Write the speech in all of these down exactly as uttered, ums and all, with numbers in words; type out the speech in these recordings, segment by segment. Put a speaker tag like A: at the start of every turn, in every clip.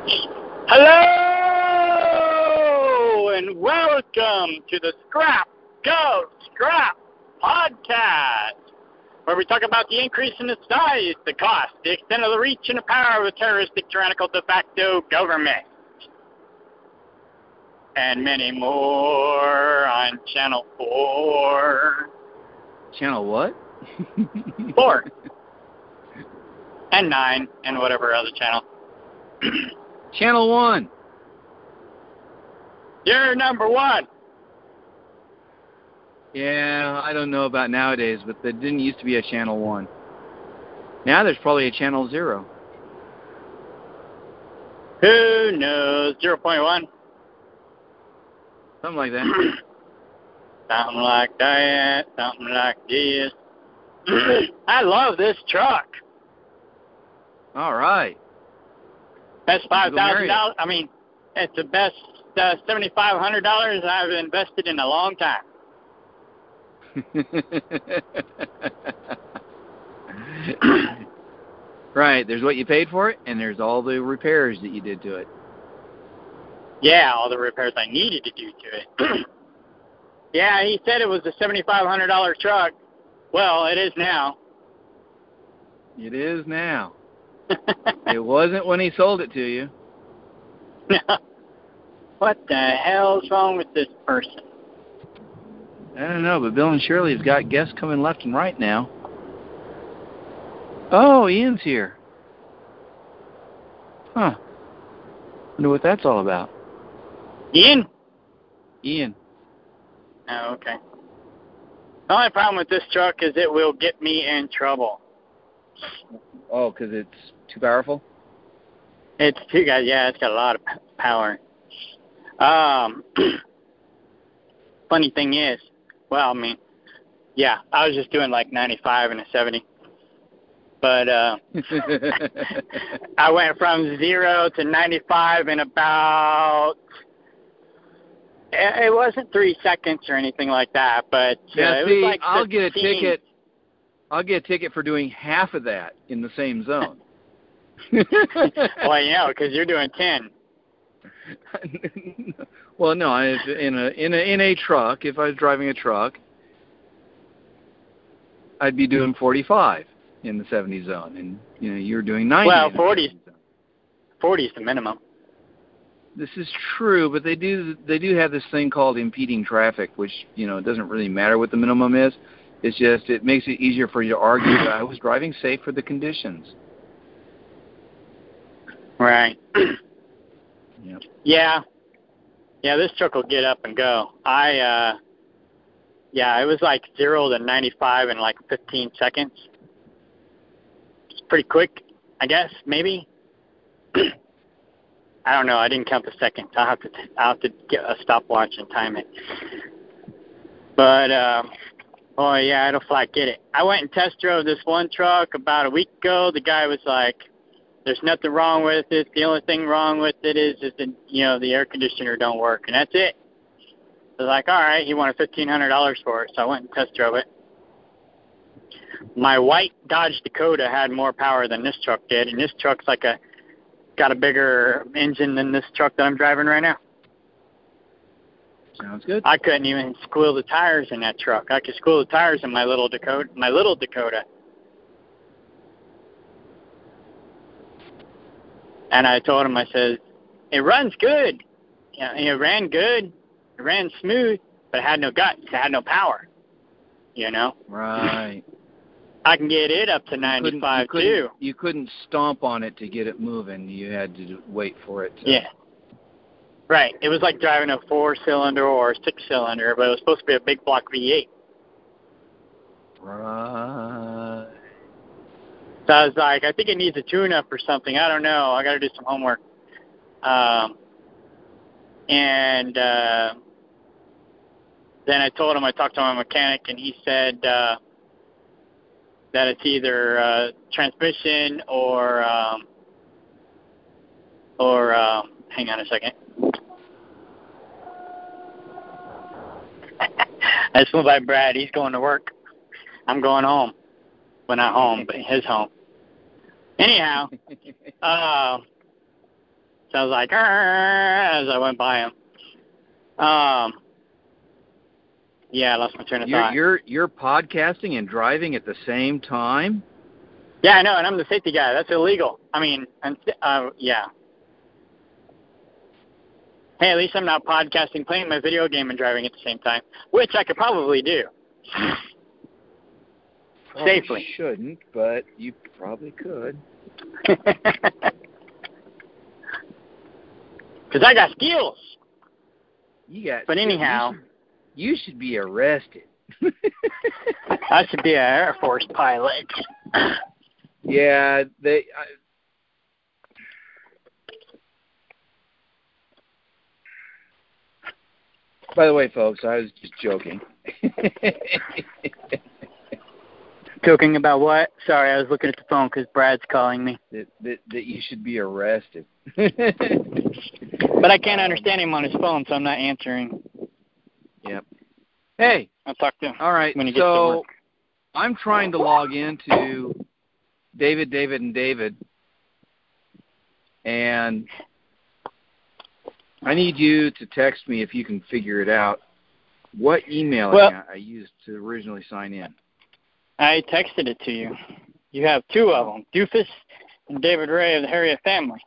A: Hello and welcome to the Scrap Go Scrap podcast, where we talk about the increase in the size, the cost, the extent of the reach, and the power of a terroristic, tyrannical, de facto government, and many more on Channel four.
B: Channel what?
A: Four. And nine, and whatever other channel.
B: Channel one.
A: You're number one.
B: Yeah, I don't know about nowadays, but there didn't used to be a Channel one. Now there's probably a Channel zero.
A: Who knows? zero point one.
B: Something like that.
A: Something like that. Something like this. I love this truck.
B: All right.
A: Best five thousand dollars. I mean, it's the best uh, seventy-five hundred dollars I've invested in a long time.
B: Right. There's what you paid for it, and there's all the repairs that you did to it.
A: Yeah, all the repairs I needed to do to it. Yeah, he said it was a seventy-five hundred dollars truck. Well, it is now.
B: It is now. It wasn't when he sold it to you.
A: What the hell's wrong with this person?
B: I don't know, but Bill and Shirley's got guests coming left and right now. Oh, Ian's here. Huh. Wonder what that's all about.
A: Ian?
B: Ian.
A: Oh, okay. The only problem with this truck is it will get me in trouble.
B: Oh, because it's too powerful?
A: It's too guys. Yeah, it's got a lot of p- power. Um, funny thing is, well, I mean, yeah, I was just doing like ninety-five and a seventy, but uh, I went from zero to ninety-five in about. It wasn't three seconds or anything like that, but uh,
B: yeah,
A: it
B: see,
A: was like
B: I'll get a
A: fifteen.
B: ticket. I'll get a ticket for doing half of that in the same zone.
A: Well, you know, because you're doing ten.
B: Well, no, I, in a in a in a truck. If I was driving a truck, I'd be doing forty-five in the seventy zone, and you know you're doing ninety.
A: Well,
B: in the
A: forty.
B: seventy zone. Forty
A: is the minimum.
B: This is true, but they do they do have this thing called impeding traffic, which you know it doesn't really matter what the minimum is. It's just it makes it easier for you to argue that I was driving safe for the conditions.
A: Right.
B: Yep.
A: Yeah. Yeah, this truck will get up and go. I, uh, yeah, it was like zero to ninety-five in like fifteen seconds. It's pretty quick, I guess, maybe. I don't know. I didn't count the seconds. I'll have to, I'll have to get a stopwatch and time it. But, um, oh, yeah, it'll flat get it. I went and test drove this one truck about a week ago. The guy was like, there's nothing wrong with it. The only thing wrong with it is, is that, you know, the air conditioner don't work, and that's it. I was like, all right, he wanted fifteen hundred dollars for it, so I went and test drove it. My white Dodge Dakota had more power than this truck did, and this truck's like a, got a bigger engine than this truck that I'm driving right now.
B: Sounds good.
A: I couldn't even squeal the tires in that truck. I could squeal the tires in my little Dakota, my little Dakota. And I told him, I said, it runs good. You know, it ran good. It ran smooth, but it had no guts. It had no power, you know?
B: Right.
A: I can get it up to
B: you
A: ninety-five,
B: couldn't, you
A: too.
B: Couldn't, you couldn't stomp on it to get it moving. You had to wait for it to...
A: Yeah. Right. It was like driving a four-cylinder or a six-cylinder, but it was supposed to be a big block V eight.
B: Right.
A: So I was like, I think it needs a tune-up or something. I don't know. I got to do some homework. Um, and uh, then I told him, I talked to my mechanic, and he said uh, that it's either uh, transmission or, um, or um, hang on a second. I just went by Brad. He's going to work. I'm going home. Well, not home, but his home. Anyhow, uh, so I was like, as I went by him. Um, yeah, I lost my train of
B: you're,
A: thought.
B: You're you're podcasting and driving at the same time?
A: Yeah, I know, and I'm the safety guy. That's illegal. I mean, and uh, yeah. Hey, at least I'm not podcasting, playing my video game, and driving at the same time, which I could probably do.
B: Probably
A: Safely.
B: Shouldn't, but you probably could.
A: Because I got skills.
B: You got.
A: But anyhow,
B: you should, you should be arrested.
A: I should be an Air Force pilot.
B: Yeah, they. I, by the way, folks, I was just joking.
A: Joking about what? Sorry, I was looking at the phone because Brad's calling me.
B: That, that that you should be arrested.
A: But I can't understand him on his phone, so I'm not answering.
B: Yep. Hey.
A: I'll talk to him.
B: All right.
A: When he gets
B: so
A: to work.
B: I'm trying to log into David, David, and David, and I need you to text me if you can figure it out. What email
A: well,
B: account I used to originally sign in?
A: I texted it to you. You have two of them, Doofus and David Ray of the Harriet family.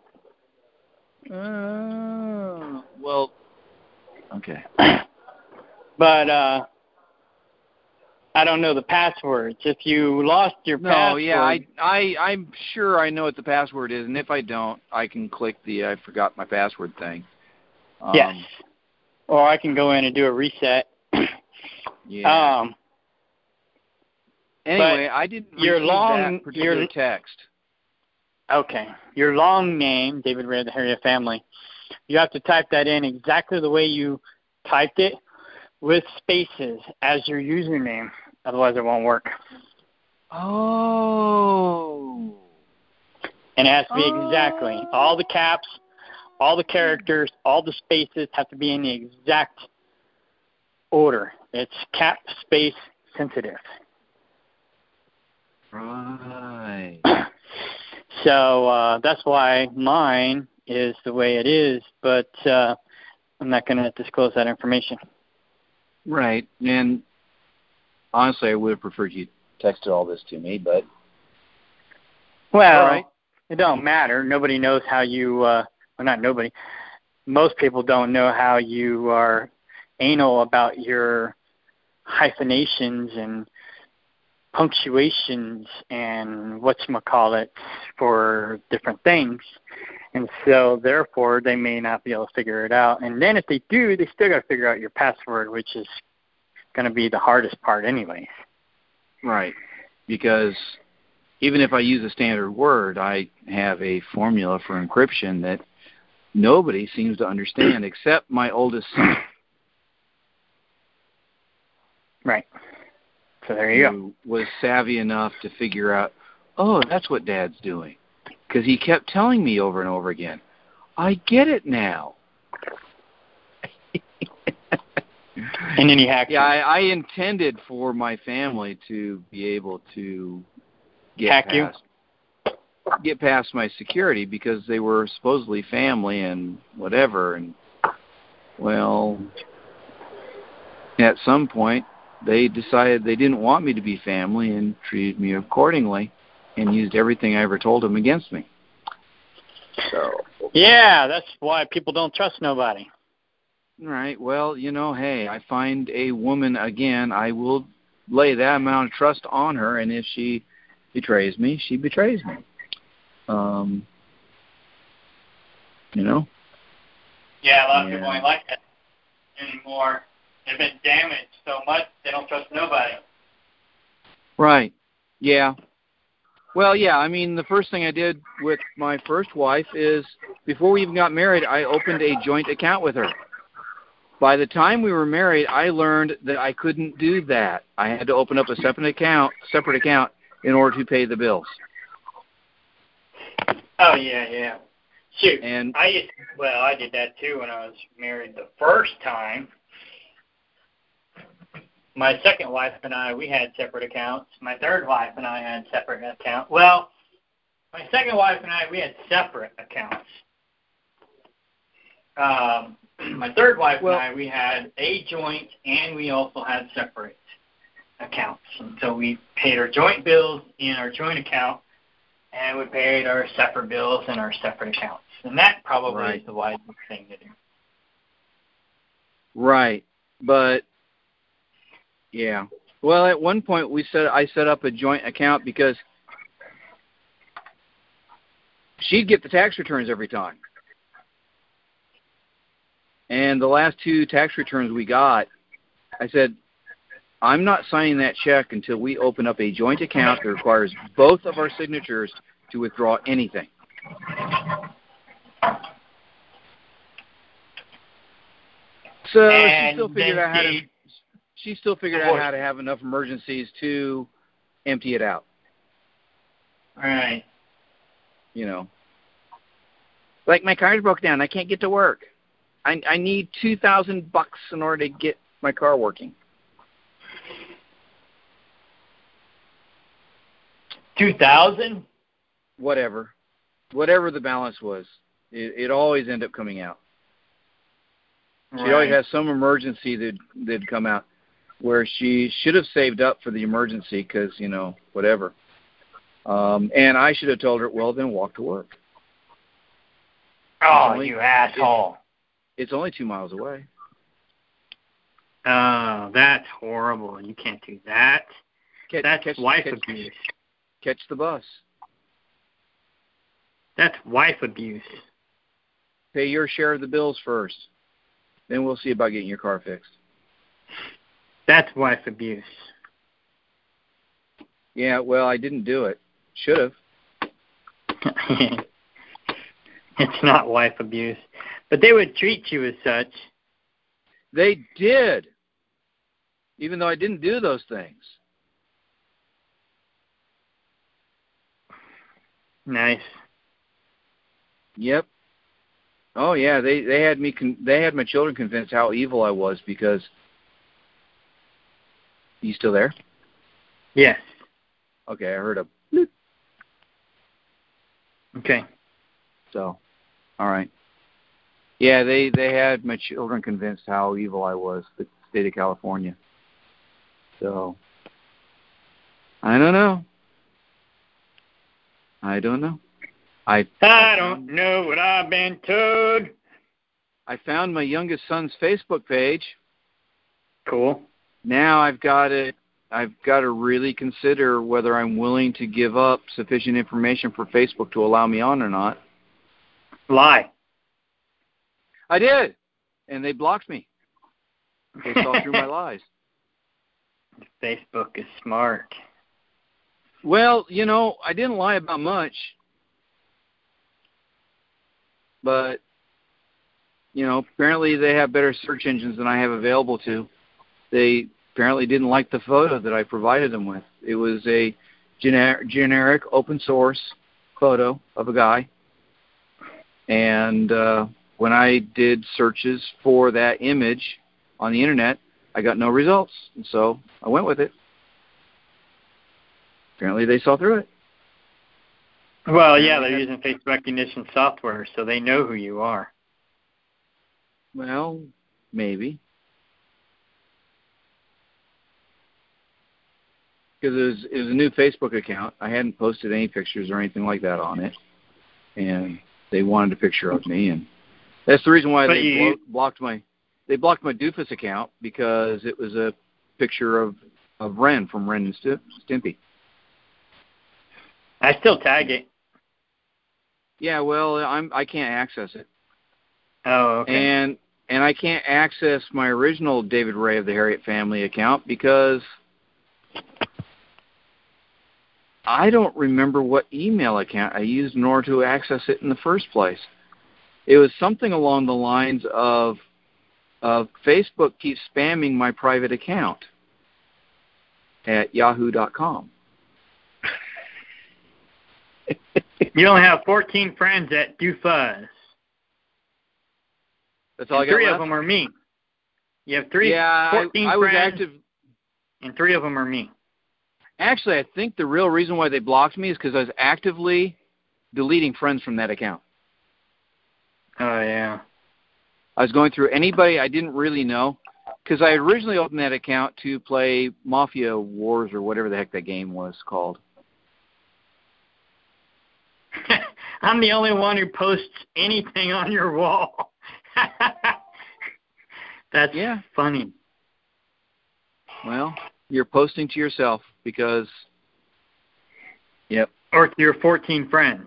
B: Uh, well, okay.
A: But uh, I don't know the passwords. If you lost your
B: no,
A: password...
B: No, yeah, I, I, I'm sure I know what the password is, and if I don't, I can click the I forgot my password thing. Um,
A: yes. Or I can go in and do a reset.
B: yeah.
A: Um,
B: anyway, I didn't receive
A: your long,
B: that particular
A: your,
B: text.
A: Okay. Your long name, David Ray of the Harriet family, you have to type that in exactly the way you typed it with spaces as your username. Otherwise, it won't work.
B: Oh.
A: And it has to be
B: oh.
A: exactly. All the caps, all the characters, all the spaces have to be in the exact order. It's cap space sensitive.
B: Right.
A: So uh, that's why mine is the way it is, but uh, I'm not going to disclose that information.
B: Right. And honestly, I would have preferred you texted all this to me, but...
A: Well,
B: right.
A: It don't matter. Nobody knows how you, uh, well, not nobody. Most people don't know how you are anal about your hyphenations and punctuations and whatchamacallit for different things. And so, therefore, they may not be able to figure it out. And then if they do, they still got to figure out your password, which is going to be the hardest part anyways.
B: Right. Because even if I use a standard word, I have a formula for encryption that nobody seems to understand except my oldest son.
A: Right. So there you
B: who go. Was savvy enough to figure out, oh, that's what Dad's doing. Because he kept telling me over and over again, I get it now.
A: And then he hacked
B: Yeah, I, I intended for my family to be able to get
A: hack
B: past,
A: you?
B: get past my security because they were supposedly family and whatever. And, well, at some point, they decided they didn't want me to be family and treated me accordingly and used everything I ever told them against me. So
A: yeah, that's why people don't trust nobody.
B: Right. Well, you know, hey, I find a woman again, I will lay that amount of trust on her, and if she betrays me, she betrays me. Um, you know?
A: Yeah, a lot of
B: yeah.
A: people ain't like that anymore. They've been damaged so much, they don't trust nobody.
B: Right. Yeah. Well, yeah, I mean, the first thing I did with my first wife is, before we even got married, I opened a joint account with her. By the time we were married, I learned that I couldn't do that. I had to open up a separate account, separate account in order to pay the bills.
A: Oh, yeah, yeah. Shoot,
B: and
A: I used, well, I did that too when I was married the first time. My second wife and I, we had separate accounts. My third wife and I had separate accounts. Well, my second wife and I, we had separate accounts. um, my third wife
B: Well,
A: and I, we had a joint and we also had separate accounts. And so we paid our joint bills in our joint account, and we paid our separate bills in our separate accounts. And that probably
B: right.
A: is the wisest thing to do.
B: Right. But, yeah. Well, at one point we set I set up a joint account because she'd get the tax returns every time. And the last two tax returns we got, I said, I'm not signing that check until we open up a joint account that requires both of our signatures to withdraw anything. So
A: And
B: she still figured
A: then
B: out how to
A: she-
B: she still figured out how to have enough emergencies to empty it out.
A: Right.
B: You know. Like, my car's broke down, I can't get to work. I I need two thousand bucks in order to get my car working.
A: Two thousand?
B: Whatever. Whatever the balance was. It, it always ended up coming out. She
A: Right.
B: always has some emergency that that'd come out where she should have saved up for the emergency because, you know, whatever. Um, and I should have told her, well, then walk to work.
A: Oh,
B: only,
A: you asshole.
B: It's, it's only two miles away.
A: Oh, that's horrible. You can't do that.
B: Catch,
A: That's
B: catch,
A: wife
B: catch,
A: abuse.
B: Catch the bus.
A: That's wife abuse.
B: Pay your share of the bills first. Then we'll see about getting your car fixed.
A: That's wife abuse.
B: Yeah, well, I didn't do it. Should have.
A: It's not wife abuse. But they would treat you as such.
B: They did. Even though I didn't do those things.
A: Nice.
B: Yep. Oh yeah, they they had me con- they had my children convinced how evil I was because. You still there?
A: Yes.
B: Okay, I heard a bloop.
A: Okay.
B: So, all right. Yeah, they they had my children convinced how evil I was, the state of California. So, I don't know. I don't know. I
A: I don't know what I've been told.
B: I found my youngest son's Facebook page.
A: Cool.
B: Now I've got to I've got to really consider whether I'm willing to give up sufficient information for Facebook to allow me on or not.
A: Lie.
B: I did, and they blocked me. They saw through my lies.
A: Facebook is smart.
B: Well, you know, I didn't lie about much, but, you know, apparently they have better search engines than I have available to. They apparently didn't like the photo that I provided them with. It was a gener- generic open source photo of a guy, and uh, when I did searches for that image on the internet, I got no results, and so I went with it. Apparently they saw through it.
A: Well, yeah, they're using face recognition software, so they know who you are.
B: Well, maybe. Because it was, it was a new Facebook account. I hadn't posted any pictures or anything like that on it. And they wanted a picture of me. And that's the reason why
A: But
B: they
A: you,
B: blo- blocked my they blocked my Doofus account, because it was a picture of, of Ren from Ren and St- Stimpy.
A: I still tag it.
B: Yeah, well, I'm I can't access it.
A: Oh, okay.
B: And and I can't access my original David Ray of the Harriet Family account because I don't remember what email account I used in order to access it in the first place. It was something along the lines of, of Facebook keeps spamming my private account at yahoo dot com.
A: You only have fourteen friends that do fuzz.
B: That's all
A: and
B: I got
A: three
B: left?
A: of them are me. You have three,
B: yeah,
A: fourteen
B: I, I was
A: friends,
B: active.
A: and three of them are me.
B: Actually, I think the real reason why they blocked me is because I was actively deleting friends from that account.
A: Oh, yeah.
B: I was going through anybody I didn't really know, because I originally opened that account to play Mafia Wars or whatever the heck that game was called.
A: I'm the only one who posts anything on your wall. That's
B: yeah.
A: funny.
B: Well, you're posting to yourself because, yep.
A: Or to your fourteen friends.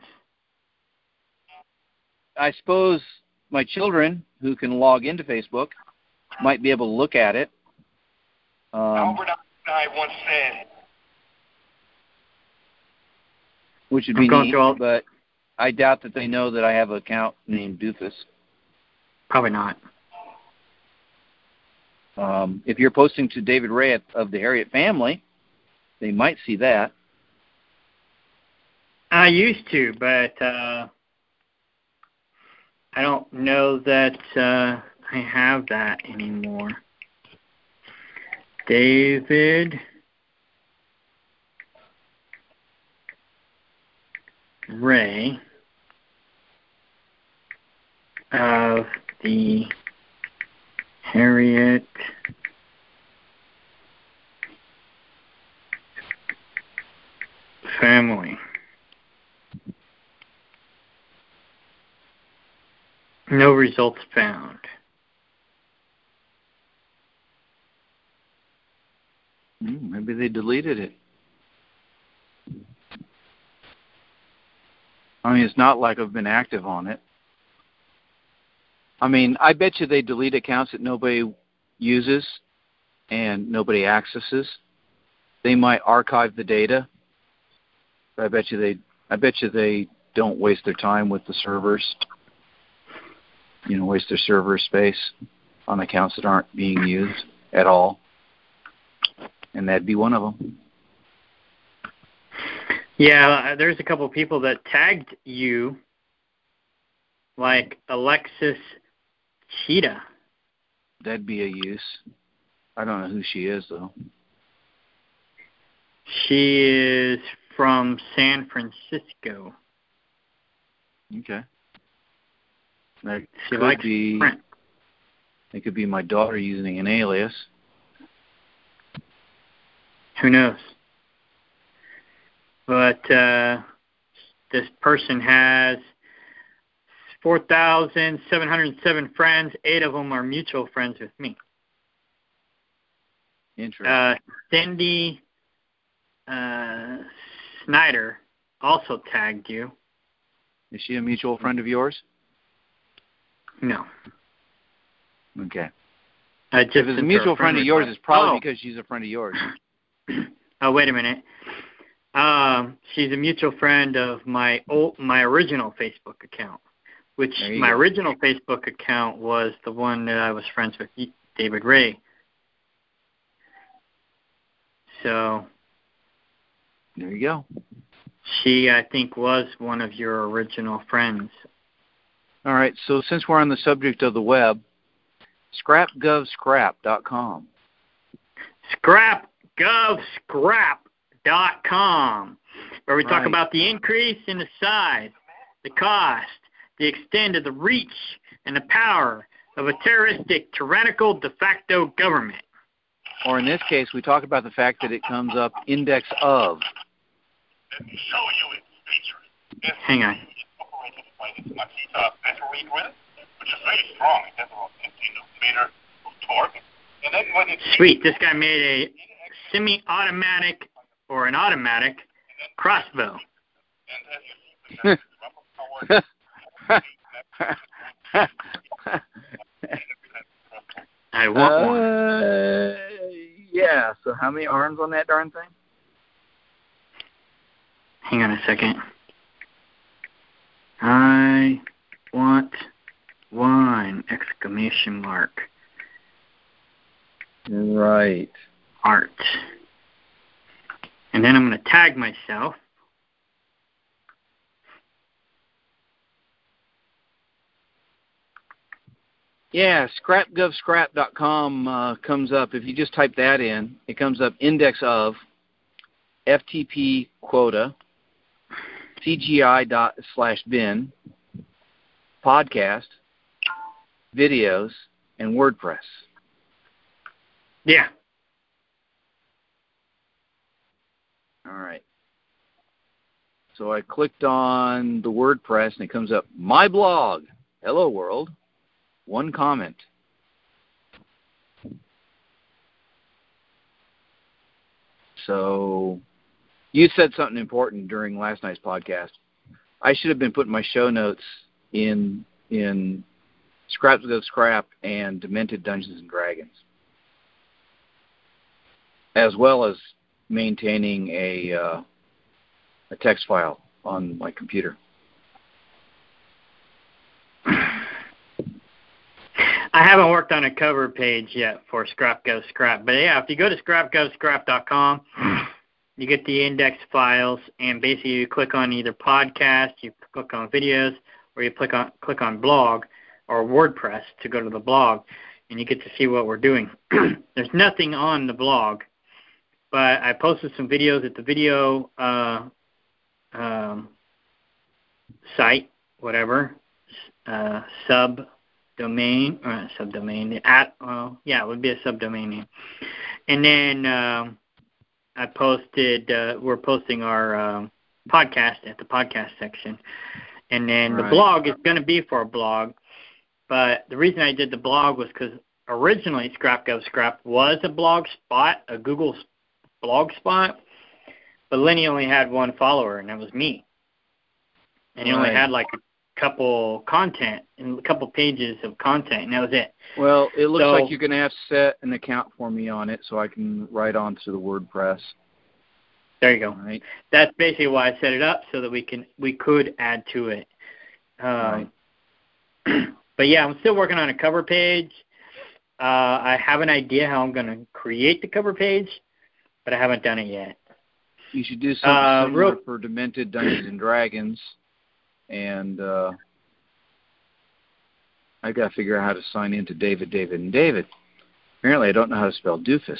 B: I suppose my children, who can log into Facebook, might be able to look at it. Um,
C: Albert Einstein once said,
B: which would be
A: going
B: neat,
A: through all-
B: but I doubt that they know that I have an account named Doofus.
A: Probably not.
B: Um, if you're posting to David Ray of the Harriet family, they might see that.
A: I used to, but uh, I don't know that uh, I have that anymore. David Ray of the Harriet family. No results found.
B: Mm, maybe they deleted it. I mean, it's not like I've been active on it. I mean, I bet you they delete accounts that nobody uses and nobody accesses. They might archive the data. But I bet you they I bet you they don't waste their time with the servers. You know, waste their server space on accounts that aren't being used at all. And that'd be one of them.
A: Yeah, there's a couple of people that tagged you, like Alexis Cheetah.
B: That'd be a use. I don't know who she is, though.
A: She is from San Francisco.
B: Okay. That
A: She
B: could
A: likes
B: be.
A: print.
B: It could be my daughter using an alias.
A: Who knows? But uh, this person has four thousand seven hundred seven friends. Eight of them are mutual friends with me.
B: Interesting.
A: Uh, Cindy uh, Snyder also tagged you.
B: Is she a mutual friend of yours?
A: No.
B: Okay.
A: I just
B: if it's a mutual friend of yours,
A: request.
B: it's probably
A: oh.
B: because she's a friend of yours.
A: Oh, wait a minute. Um, she's a mutual friend of my old, my original Facebook account, which my
B: go.
A: original Facebook account was the one that I was friends with David Ray. So
B: there you go.
A: She, I think, was one of your original friends.
B: All right. So since we're on the subject of the web, scrap gov scrap dot com.
A: scrap gov scrap dot com, where we
B: right.
A: talk about the increase in the size, the cost, the extent of the reach, and the power of a terroristic, tyrannical de facto government.
B: Or in this case, we talk about the fact that it comes up index of.
C: Let me show you its features.
A: Hang on.
C: Incorporated by this Makita battery grid, which is very strong. It has about fifty newton meter of torque. And then when it's
A: Sweet. This guy made a semi-automatic or an automatic crossbow.
C: And as you
A: I want
B: uh,
A: one.
B: Yeah. So how many arms on that darn thing?
A: Hang on a second. I want one! Exclamation mark.
B: Right.
A: Art. And then I'm going to tag myself.
B: Yeah, scrap gov scrap dot com uh, comes up. If you just type that in, it comes up index of F T P quota, C G I dot slash bin, podcast, videos, and WordPress.
A: Yeah.
B: All right. So I clicked on the WordPress, and it comes up, my blog. Hello, world. One comment. So you said something important during last night's podcast. I should have been putting my show notes in in Scraps Go Scrap and Demented Dungeons and Dragons, as well as maintaining a uh, a text file on my computer.
A: I haven't worked on a cover page yet for Scrap Go Scrap, but yeah, if you go to scrap go scrap dot com, you get the index files, and basically you click on either podcast, you click on videos, or you click on click on blog or WordPress to go to the blog, and you get to see what we're doing. There's nothing on the blog, but I posted some videos at the video uh, um, site, whatever, uh, sub. domain, or subdomain, at, well, yeah, it would be a subdomain name. And then um, I posted, uh, we're posting our um, podcast at the podcast section. And then
B: Right.
A: the blog is going to be for a blog. But the reason I did the blog was because originally Scrap Go Scrap was a blog spot, a Google blog spot. But Lenny only had one follower, and that was me. And he
B: Right.
A: only had like a couple content and a couple pages of content, and that was it.
B: Well, it looks
A: so,
B: like you're going to have to set an account for me on it so I can write on to the WordPress.
A: There you go.
B: Right.
A: That's basically why I set it up, so that we can we could add to it. Um,
B: Right.
A: But yeah, I'm still working on a cover page. Uh, I have an idea how I'm going to create the cover page, but I haven't done it yet.
B: You should do something
A: Uh,
B: similar
A: real-
B: for Demented Dungeons and Dragons. And uh, I got to figure out how to sign in to David, David, and David. Apparently, I don't know how to spell doofus.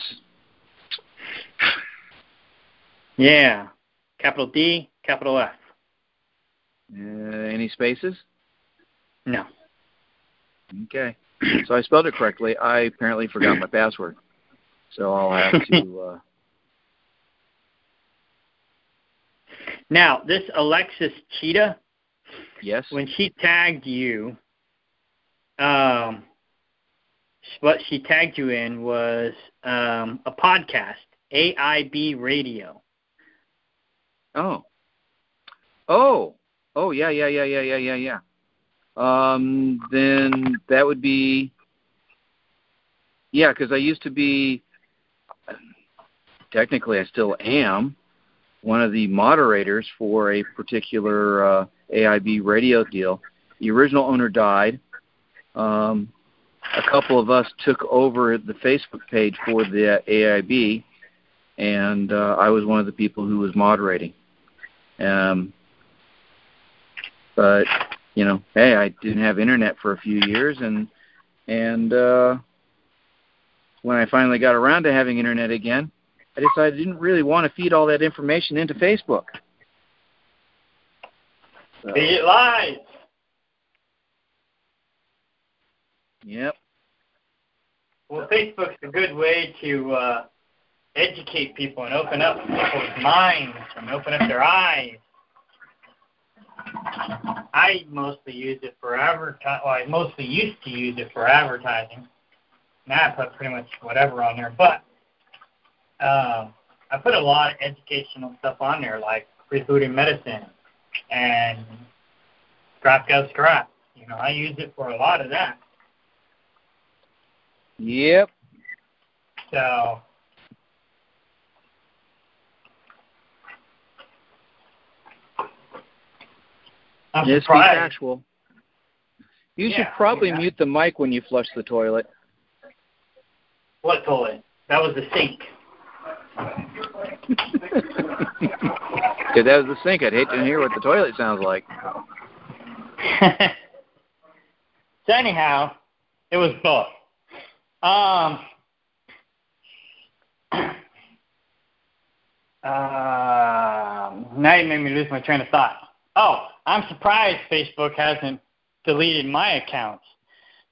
A: Yeah, capital D, capital F.
B: Uh, any spaces?
A: No.
B: Okay. So I spelled it correctly. I apparently forgot my password. So I'll have to... Uh...
A: Now, this Alexis Cheetah,
B: Yes?
A: when she tagged you, um, what she tagged you in was um, a podcast, A I B Radio.
B: Oh. Oh. Oh, yeah, yeah, yeah, yeah, yeah, yeah, yeah. Um, then that would be... Yeah, because I used to be... Technically, I still am one of the moderators for a particular uh, A I B radio deal. The original owner died. Um, a couple of us took over the Facebook page for the A I B, and uh, I was one of the people who was moderating. Um, but, you know, hey, I didn't have internet for a few years, and and uh, when I finally got around to having internet again, I decided I didn't really want to feed all that information into Facebook. So,
A: Feed it live.
B: Yep.
A: Well, Facebook's a good way to uh, educate people and open up people's minds and open up their eyes. I mostly use it for advertising. Well, I mostly used to use it for advertising. Now I put pretty much whatever on there. But um, I put a lot of educational stuff on there, like free food and medicine and Scrap Go Scrap. You know, I use it for a lot of that.
B: Yep.
A: So, I'm
B: Yes, be
A: surprised.
B: factual. You
A: Yeah,
B: should probably
A: yeah.
B: mute the mic when you flush the toilet.
A: What toilet? That was the sink.
B: If that was the sink, I'd hate to hear what the toilet sounds like.
A: So anyhow, it was both. Um, uh, now you made me lose my train of thought. Oh, I'm surprised Facebook hasn't deleted my accounts.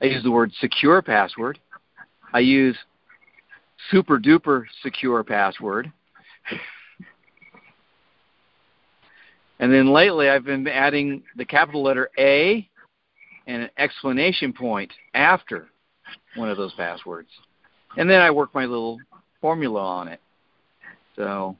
B: I use the word secure password. I use super duper secure password. And then lately I've been adding the capital letter A and an exclamation point after one of those passwords. And then I work my little formula on it. So...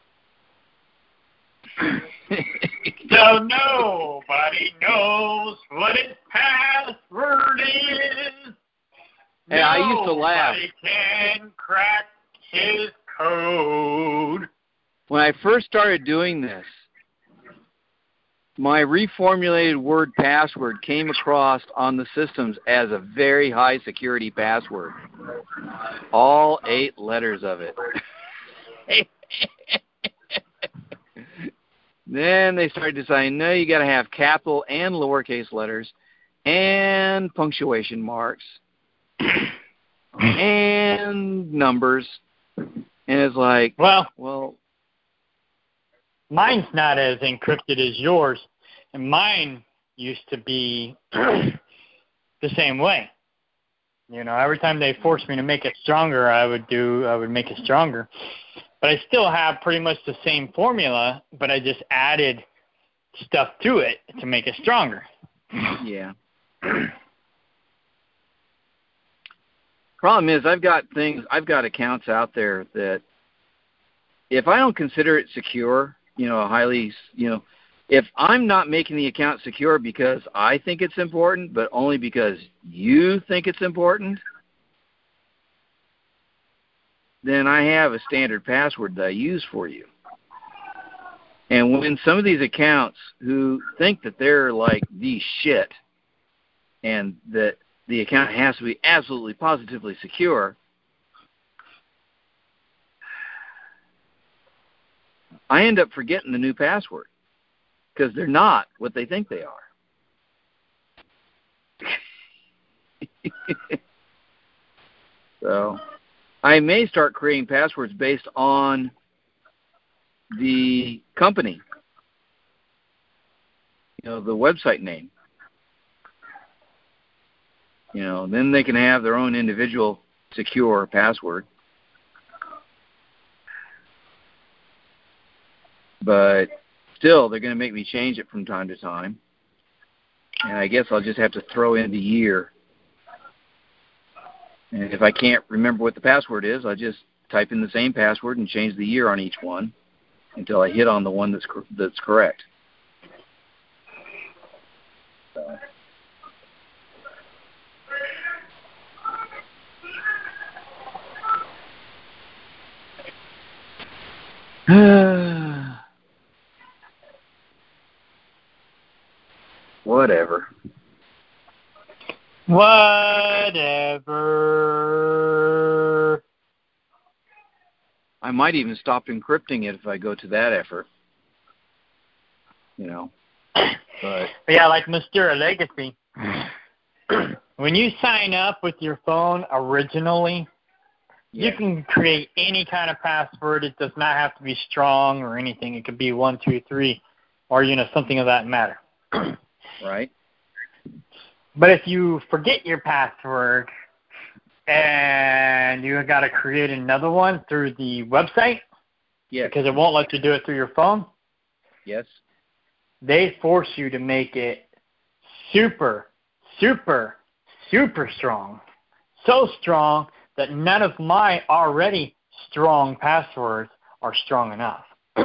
A: So nobody knows what its password is.
B: Hey, I used to laugh.
A: Nobody can crack his code.
B: When I first started doing this, my reformulated word password came across on the systems as a very high security password. All eight letters of it. Then they started deciding, no, you got to have capital and lowercase letters and punctuation marks and numbers. And it's like,
A: well,
B: well,
A: mine's not as encrypted as yours, and mine used to be the same way. You know, every time they forced me to make it stronger, I would do, I would make it stronger. But I still have pretty much the same formula, but I just added stuff to it to make it stronger.
B: Yeah. Problem is, I've got things, I've got accounts out there that if I don't consider it secure, you know, highly, you know, if I'm not making the account secure because I think it's important, but only because you think it's important, then I have a standard password that I use for you. And when some of these accounts who think that they're like the shit and that the account has to be absolutely positively secure, I end up forgetting the new password because they're not what they think they are. So I may start creating passwords based on the company, you know, the website name. You know, then they can have their own individual secure password. But still, they're going to make me change it from time to time. And I guess I'll just have to throw in the year. And if I can't remember what the password is, I'll just type in the same password and change the year on each one until I hit on the one that's that's correct. So. Whatever.
A: Whatever.
B: I might even stop encrypting it if I go to that effort. You know. But
A: yeah, like Mysterious Legacy. When you sign up with your phone originally, yeah. you can create any kind of password. It does not have to be strong or anything. It could be one, two, three, or you know something of that matter.
B: Right.
A: But if you forget your password and you got to create another one through the website,
B: yes.
A: because it won't let you do it through your phone,
B: yes,
A: they force you to make it super, super, super strong. So strong that none of my already strong passwords are strong enough.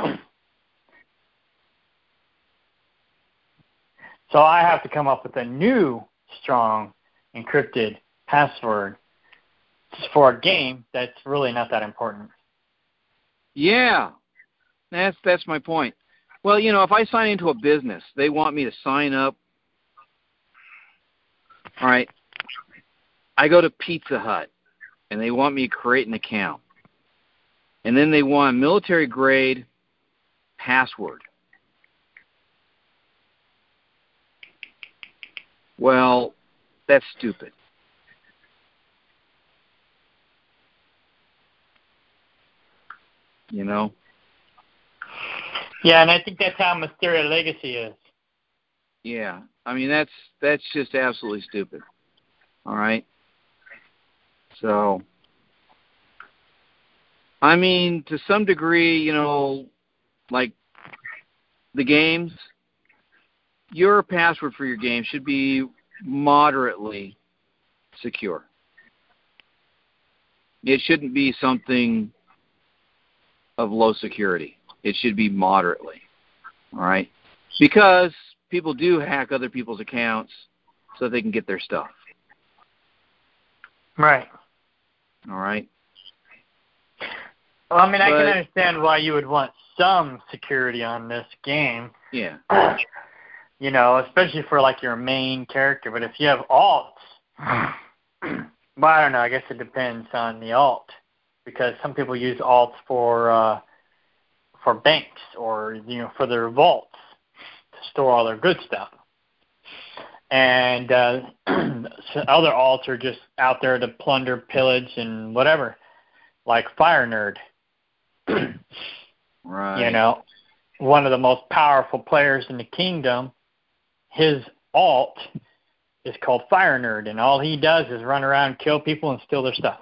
A: So I have to come up with a new strong encrypted password for a game that's really not that important.
B: Yeah, that's that's my point. Well, you know, if I sign into a business, they want me to sign up. All right, I go to Pizza Hut, and they want me to create an account. And then they want a military-grade password. Well, that's stupid. You know?
A: Yeah, and I think that's how Mysterious Legacy is.
B: Yeah. I mean, that's that's just absolutely stupid. All right? So, I mean, to some degree, you know, like the games, your password for your game should be moderately secure. It shouldn't be something of low security. It should be moderately, all right? Because people do hack other people's accounts so they can get their stuff.
D: Right.
B: All right?
D: Well, I mean, I
B: But,
D: can understand why you would want some security on this game.
B: Yeah.
D: You know, especially for, like, your main character. But if you have alts, well, I don't know. I guess it depends on the alt. Because some people use alts for uh, for banks or, you know, for their vaults to store all their good stuff. And uh, other alts are just out there to plunder, pillage, and whatever, like Fire Nerd.
B: Right.
D: You know, one of the most powerful players in the kingdom, his alt is called Fire Nerd, and all he does is run around and kill people and steal their stuff.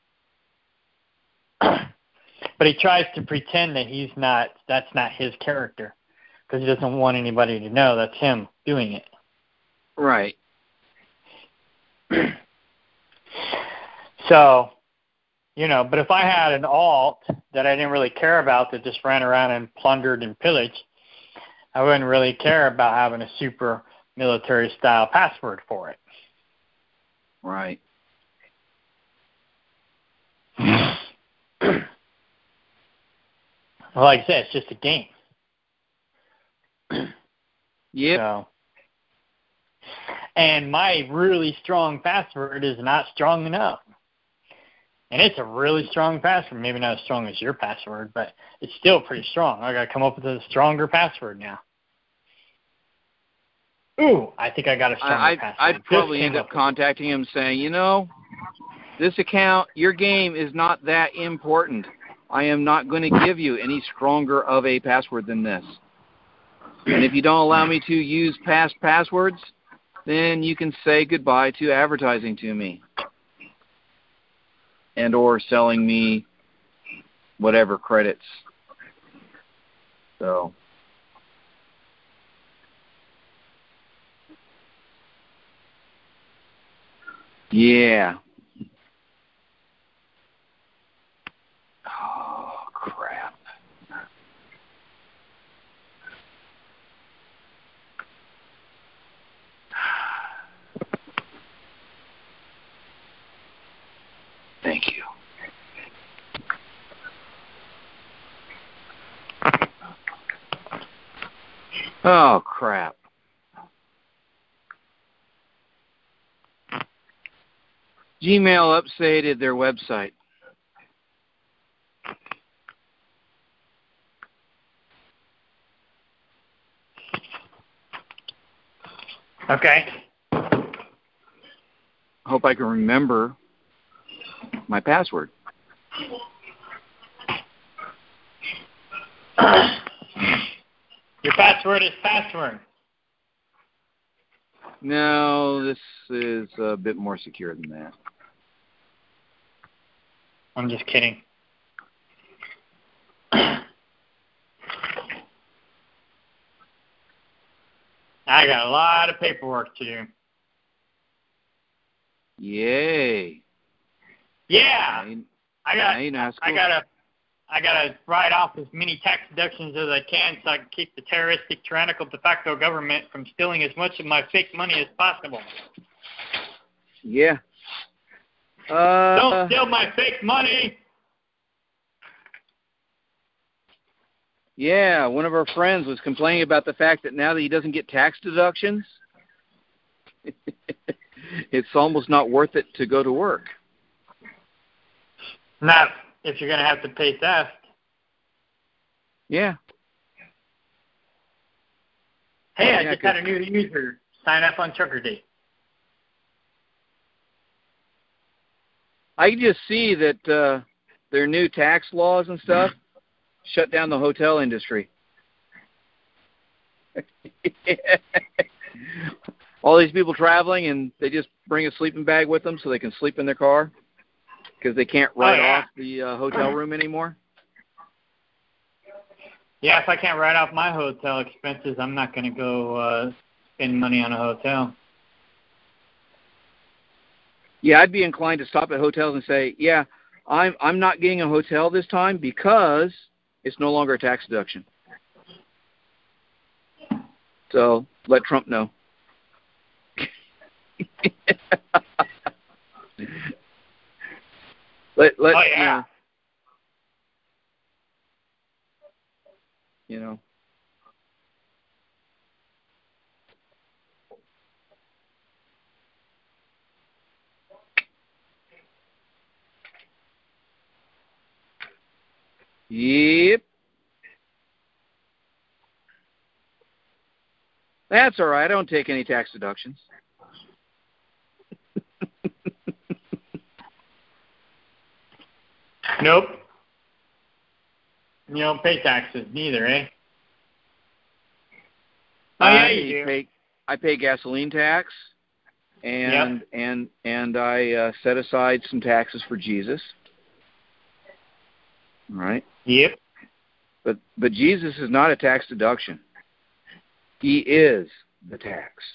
D: But he tries to pretend that he's not, that's not his character, because he doesn't want anybody to know that's him doing it.
B: Right.
D: So, you know, but if I had an alt that I didn't really care about that just ran around and plundered and pillaged, I wouldn't really care about having a super military style password for it.
B: Right.
D: Well, like I said, it's just a game.
B: Yep.
D: So, and my really strong password is not strong enough. And it's a really strong password. Maybe not as strong as your password, but it's still pretty strong. I got to come up with a stronger password now. Ooh, I think I got a stronger
B: I,
D: password.
B: I'd probably
D: Just
B: end
D: came
B: up
D: with
B: contacting him saying, you know, this account, your game is not that important. I am not going to give you any stronger of a password than this. And if you don't allow me to use past passwords, then you can say goodbye to advertising to me and or selling me whatever credits. So, yeah. Oh, crap. Thank you. Oh, crap. Gmail updated their website.
D: Okay.
B: Hope I can remember my password.
D: Your password is password.
B: No, this is a bit more secure than that.
D: I'm just kidding. I got a lot of paperwork to do.
B: Yay.
D: Yeah.
B: Now,
D: I got
B: now you know how
D: I
B: cool.
D: gotta I gotta write off as many tax deductions as I can so I can keep the terroristic tyrannical de facto government from stealing as much of my fake money as possible.
B: Yeah. Uh,
D: Don't steal my fake money.
B: Yeah, one of our friends was complaining about the fact that now that he doesn't get tax deductions, it's almost not worth it to go to work.
D: Not if you're going to have to pay theft.
B: Yeah.
D: Hey, I
B: Yeah,
D: just had a new user sign up on Trucker Day.
B: I can just see that uh, their new tax laws and stuff shut down the hotel industry. all these people traveling, and they just bring a sleeping bag with them so they can sleep in their car because they can't write
D: oh, yeah.
B: off the uh, hotel room anymore?
D: Yeah, if I can't write off my hotel expenses, I'm not going to go uh, spend money on a hotel.
B: Yeah, I'd be inclined to stop at hotels and say, yeah, I'm I'm not getting a hotel this time because it's no longer a tax deduction. So let Trump know. let let
D: oh, yeah.
B: you know. You know. Yep. That's all right. I don't take any tax deductions.
D: Nope. You don't pay taxes neither, eh? Oh, yeah,
B: I
D: you do.
B: pay, I pay gasoline tax, and
D: Yep.
B: and and I uh, set aside some taxes for Jesus. All right.
D: Yep.
B: But but Jesus is not a tax deduction. He is the tax.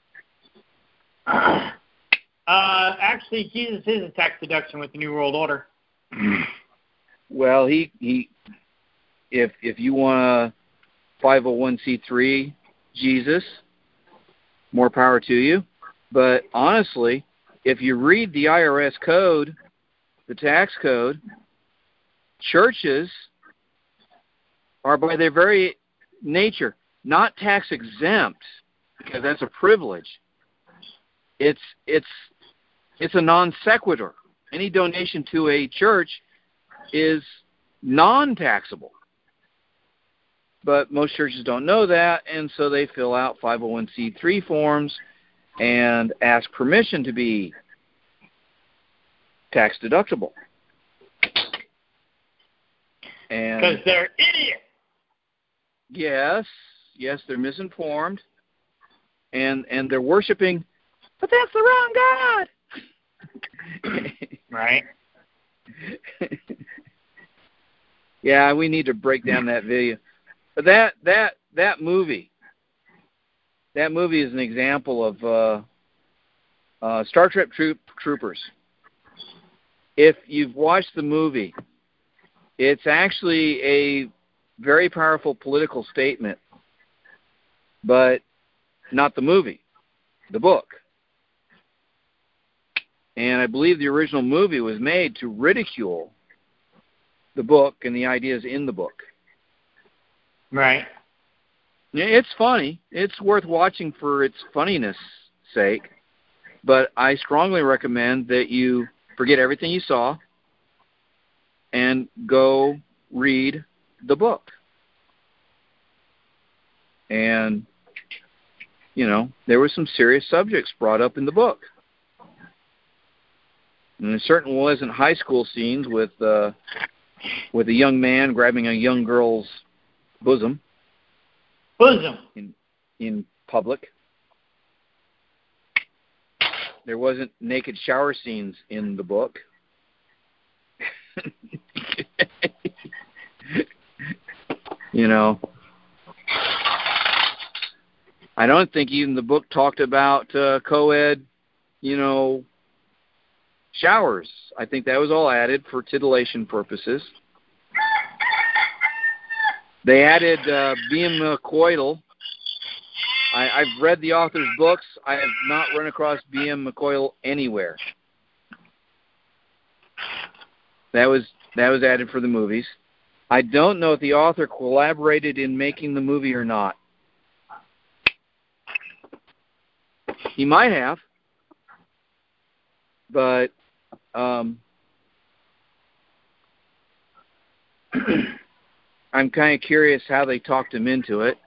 D: Uh, actually, Jesus is a tax deduction with the New World Order.
B: Well, he he. If if you want a five oh one c three Jesus, more power to you. But honestly, if you read the I R S code, the tax code, churches are by their very nature not tax exempt because that's a privilege. It's it's it's a non sequitur. Any donation to a church is non-taxable. But most churches don't know that, and so they fill out five oh one c three forms and ask permission to be tax deductible.
D: Because they're idiots.
B: Yes, yes, they're misinformed, and and they're worshiping, but that's the wrong God.
D: Right.
B: Yeah, we need to break down that video. But that that that movie, that movie is an example of uh, uh, Star Trek troop, Troopers. If you've watched the movie, it's actually a very powerful political statement, but not the movie, the book. And I believe the original movie was made to ridicule the book and the ideas in the book.
D: Right.
B: It's funny. It's worth watching for its funniness sake, but I strongly recommend that you forget everything you saw and go read the book. And, you know, there were some serious subjects brought up in the book. And there certainly wasn't high school scenes with uh, with a young man grabbing a young girl's bosom.
D: Bosom.
B: In in public. There wasn't naked shower scenes in the book. You know, I don't think even the book talked about uh, co-ed, you know, showers. I think that was all added for titillation purposes. They added uh, bium coital. I, I've read the author's books. I have not run across bium coital anywhere. That was that was added for the movies. I don't know if the author collaborated in making the movie or not. He might have, but um, I'm kind of curious how they talked him into it.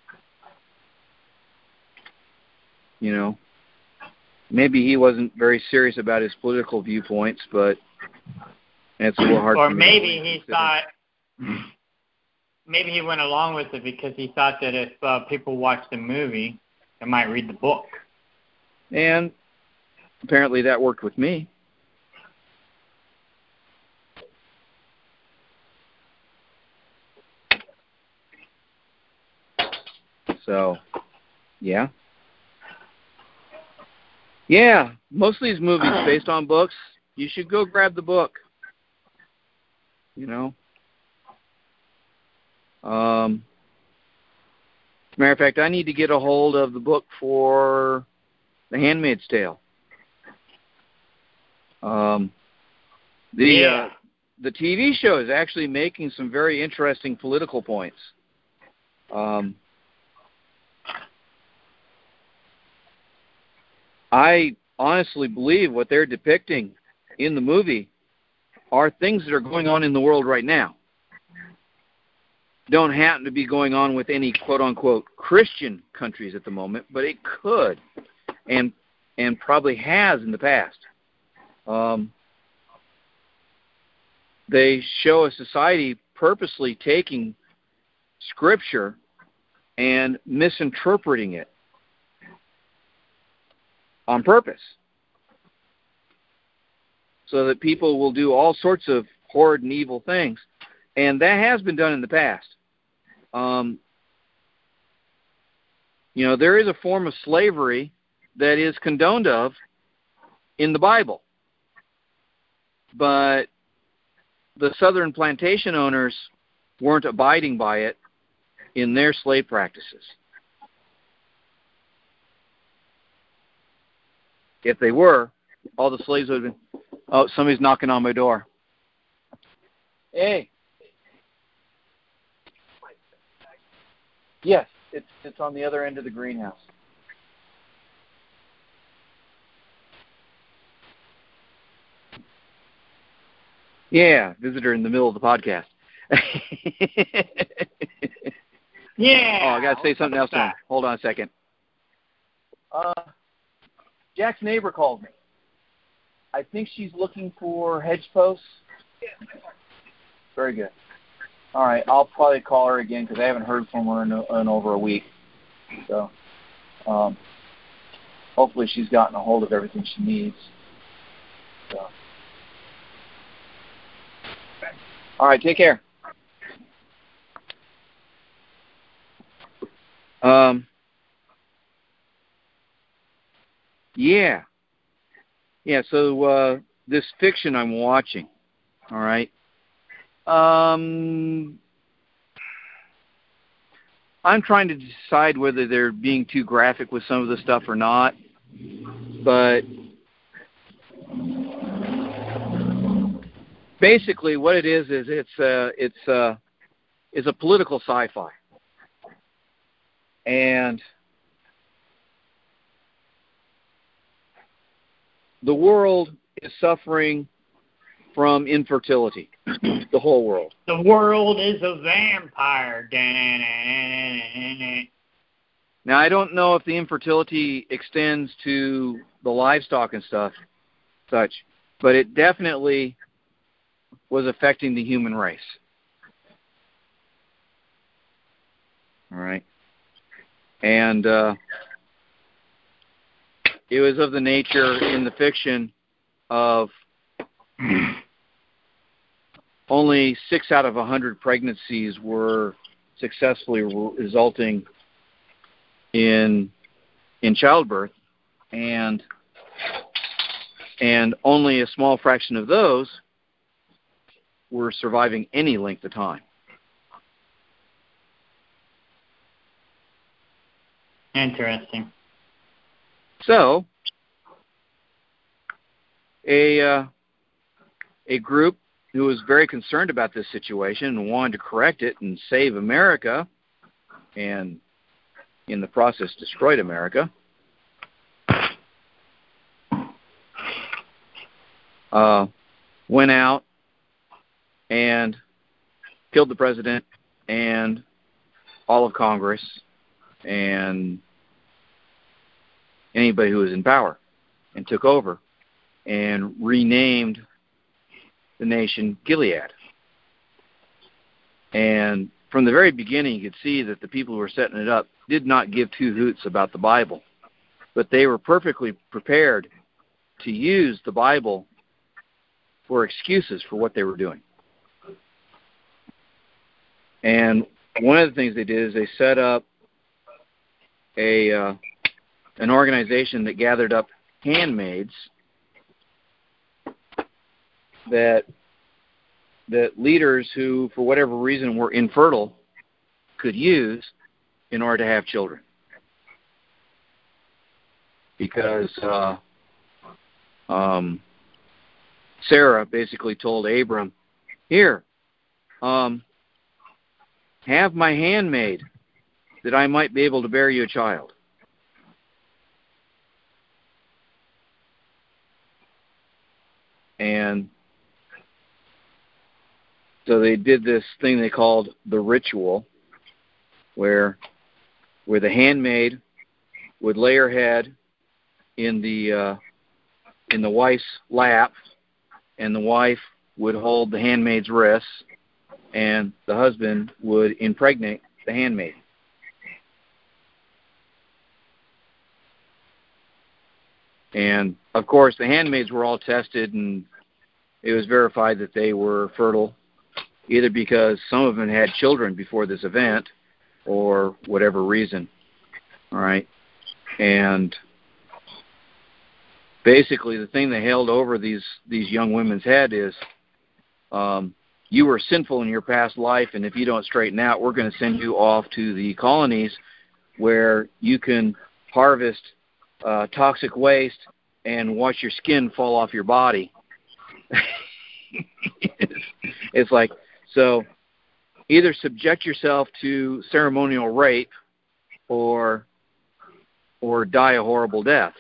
B: You know, maybe he wasn't very serious about his political viewpoints, but it's a little hard.
D: Or
B: for me
D: maybe
B: to
D: he
B: consider.
D: thought, maybe he went along with it because he thought that if uh, people watched the movie, they might read the book.
B: And apparently that worked with me. So, yeah. Yeah, most of these movies based on books, you should go grab the book. You know? Um, as a matter of fact, I need to get a hold of the book for The Handmaid's Tale. Um, the
D: Yeah.
B: uh, the T V show is actually making some very interesting political points. Um, I honestly believe what they're depicting in the movie are things that are going on in the world right now. Don't happen to be going on with any quote-unquote Christian countries at the moment, but it could, and and probably has in the past. Um, they show a society purposely taking Scripture and misinterpreting it on purpose, so that people will do all sorts of horrid and evil things. And that has been done in the past. Um, you know, there is a form of slavery that is condoned of in the Bible. But the southern plantation owners weren't abiding by it in their slave practices. If they were, all the slaves would have been, oh, somebody's knocking on my door. Hey. Yes, it's it's on the other end of the greenhouse. Yeah, visitor in the middle of the podcast.
D: Yeah.
B: Oh, I got to say something else to him. Hold on a second. Uh, Jack's neighbor called me. I think she's looking for hedge posts. Very good. All right, I'll probably call her again because I haven't heard from her in, in over a week. So, um, hopefully she's gotten a hold of everything she needs. So. All right, take care. Um, yeah. Yeah, so uh, this fiction I'm watching, all right, um, I'm trying to decide whether they're being too graphic with some of the stuff or not, but basically what it is is it's uh, it's uh, it's a political sci-fi, and the world is suffering from infertility. The whole world.
D: The world is a vampire.
B: Now, I don't know if the infertility extends to the livestock and stuff, such, but it definitely was affecting the human race. All right. And uh, it was of the nature in the fiction of only six out of a hundred pregnancies were successfully re- resulting in in childbirth, and and only a small fraction of those were surviving any length of time.
D: Interesting.
B: So, a uh, a group who was very concerned about this situation and wanted to correct it and save America, and in the process destroyed America, uh, went out and killed the president and all of Congress and anybody who was in power, and took over and renamed the nation Gilead. And from the very beginning, you could see that the people who were setting it up did not give two hoots about the Bible. but they were perfectly prepared to use the Bible for excuses for what they were doing. And one of the things they did is they set up a uh, an organization that gathered up handmaids that that leaders who, for whatever reason, were infertile could use in order to have children. Because uh, um, Sarah basically told Abram, here, um, have my handmaid that I might be able to bear you a child. And so they did this thing they called the ritual, where where the handmaid would lay her head in the uh, in the wife's lap, and the wife would hold the handmaid's wrists, and the husband would impregnate the handmaid. And of course, the handmaids were all tested, and it was verified that they were fertile, either because some of them had children before this event, or whatever reason. All right, and basically, the thing that held over these these young women's head is, um, you were sinful in your past life, and if you don't straighten out, we're going to send you off to the colonies where you can harvest uh, toxic waste and watch your skin fall off your body. It's like, so either subject yourself to ceremonial rape or or die a horrible death.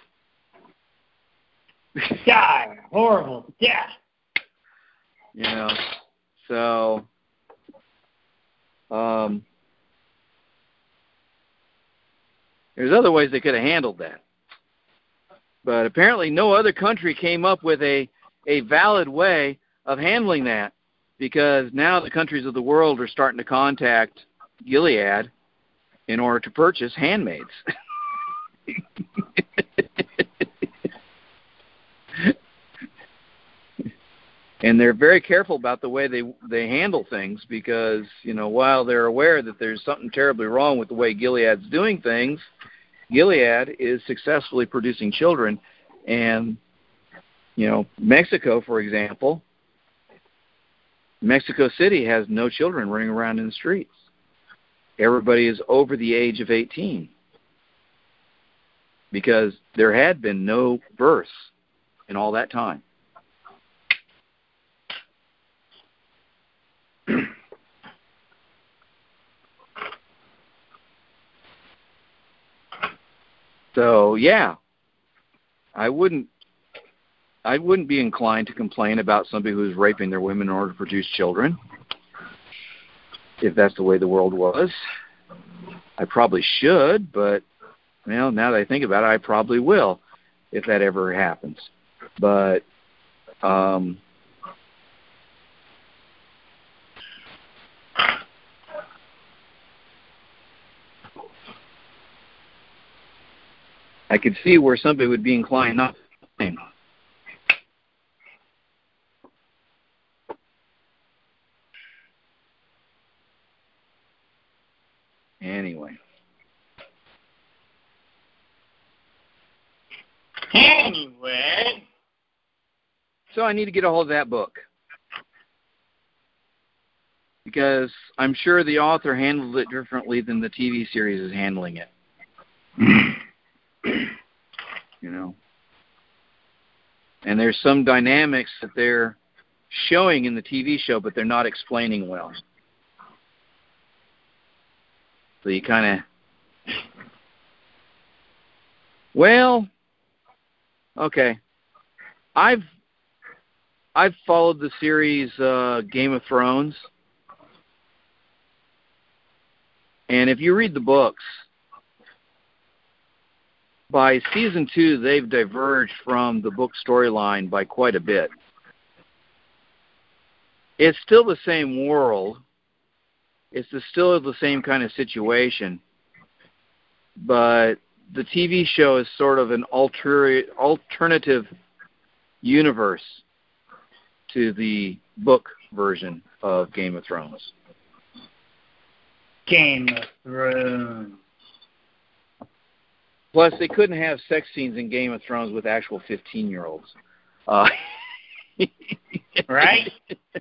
D: Die a horrible death.
B: You know, so um, there's other ways they could have handled that. But apparently no other country came up with a, a valid way of handling that, because now the countries of the world are starting to contact Gilead in order to purchase handmaids. And they're very careful about the way they they handle things, because, you know, while they're aware that there's something terribly wrong with the way Gilead's doing things, Gilead is successfully producing children. And, you know, Mexico, for example, Mexico City has no children running around in the streets. Everybody is over the age of eighteen, because there had been no births in all that time. So, yeah, I wouldn't I wouldn't be inclined to complain about somebody who's raping their women in order to produce children, if that's the way the world was. I probably should, but, well, now that I think about it, I probably will, if that ever happens. But, um, I could see where somebody would be inclined not to complain. Anyway.
A: Anyway.
B: So I need to get a hold of that book, because I'm sure the author handled it differently than the T V series is handling it. You know. And there's some dynamics that they're showing in the T V show, but they're not explaining well. So you kind of, well, okay. I've I've followed the series uh, Game of Thrones, and if you read the books, by season two, they've diverged from the book storyline by quite a bit. It's still the same world. It's the, still the same kind of situation, but the T V show is sort of an alter, alternative universe to the book version of Game of Thrones.
D: Game of Thrones.
B: Plus, they couldn't have sex scenes in Game of Thrones with actual fifteen-year-olds. Uh,
D: right?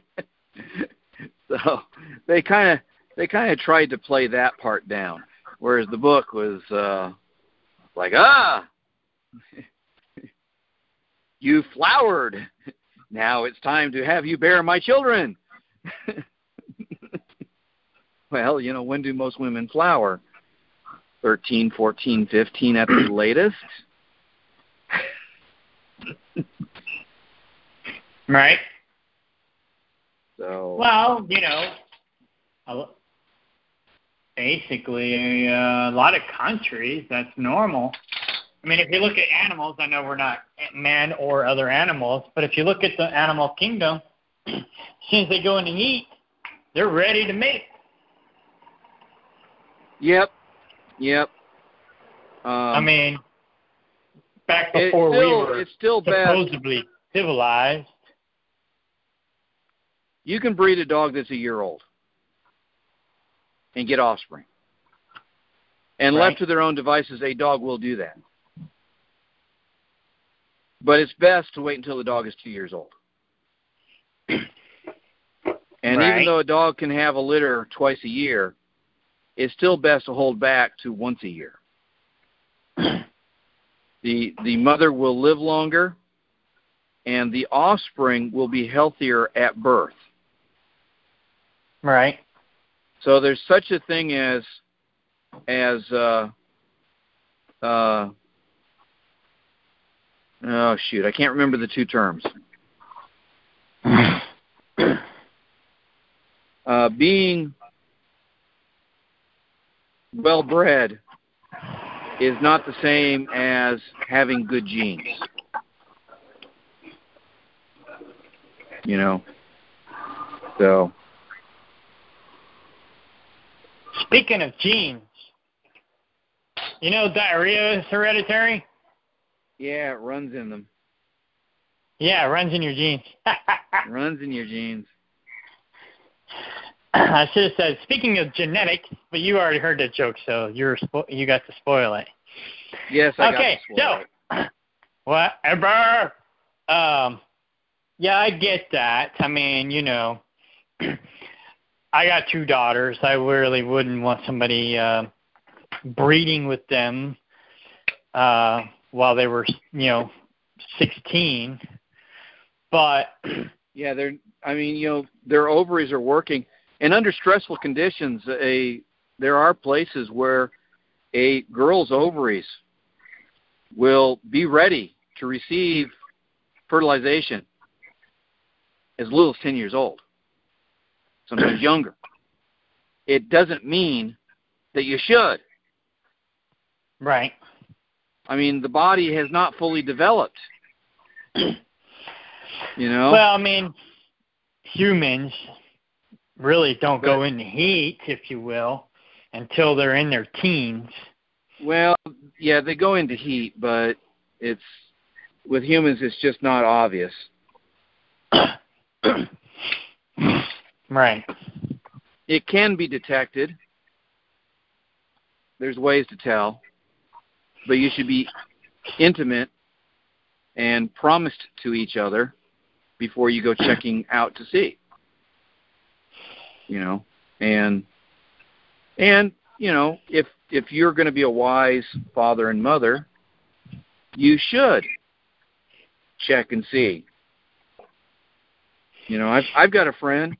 B: So they kind of they kind of tried to play that part down, whereas the book was uh, like, ah, you flowered. Now it's time to have you bear my children. Well, you know, when do most women flower? thirteen, fourteen, fifteen at the latest.
D: Right.
B: So.
D: Well, you know, basically a lot of countries, that's normal. I mean, if you look at animals, I know we're not man or other animals, but if you look at the animal kingdom, as soon as they go into heat, they're ready to mate.
B: Yep. Yep. Um,
D: I mean, back before
B: still,
D: we were
B: it's still
D: supposedly best. civilized.
B: You can breed a dog that's a year old and get offspring. And
D: right.
B: left to their own devices, a dog will do that. But it's best to wait until the dog is two years old. And
D: right.
B: even though a dog can have a litter twice a year, it's still best to hold back to once a year. The the mother will live longer, and the offspring will be healthier at birth.
D: Right.
B: So there's such a thing as as uh, uh, oh shoot, I can't remember the two terms. uh, being well bred is not the same as having good genes. You know, so.
D: Speaking of genes, you know diarrhea is hereditary?
B: Yeah, it runs in them.
D: Yeah, it runs in your genes.
B: It runs in your genes.
D: I should have said, speaking of genetics, but you already heard that joke, so you're spo- you got to spoil it.
B: Yes, I
D: okay,
B: got to spoil
D: so,
B: it.
D: Whatever. Um, yeah, I get that. I mean, you know, I got two daughters. I really wouldn't want somebody uh, breeding with them uh, while they were, you know, sixteen. But
B: yeah, they're. I mean, you know, their ovaries are working, and under stressful conditions, a there are places where a girl's ovaries will be ready to receive fertilization as little as ten years old, sometimes younger. It doesn't mean that you should.
D: Right.
B: I mean, the body has not fully developed. You know?
D: Well, I mean, humans really don't
B: but,
D: go into heat, if you will, until they're in their teens.
B: Well, yeah, they go into heat, but it's with humans, it's just not obvious.
D: Right.
B: It can be detected. There's ways to tell, but you should be intimate and promised to each other before you go checking out to see. You know, and and you know, if if you're going to be a wise father and mother, you should check and see. You know, I've I've got a friend.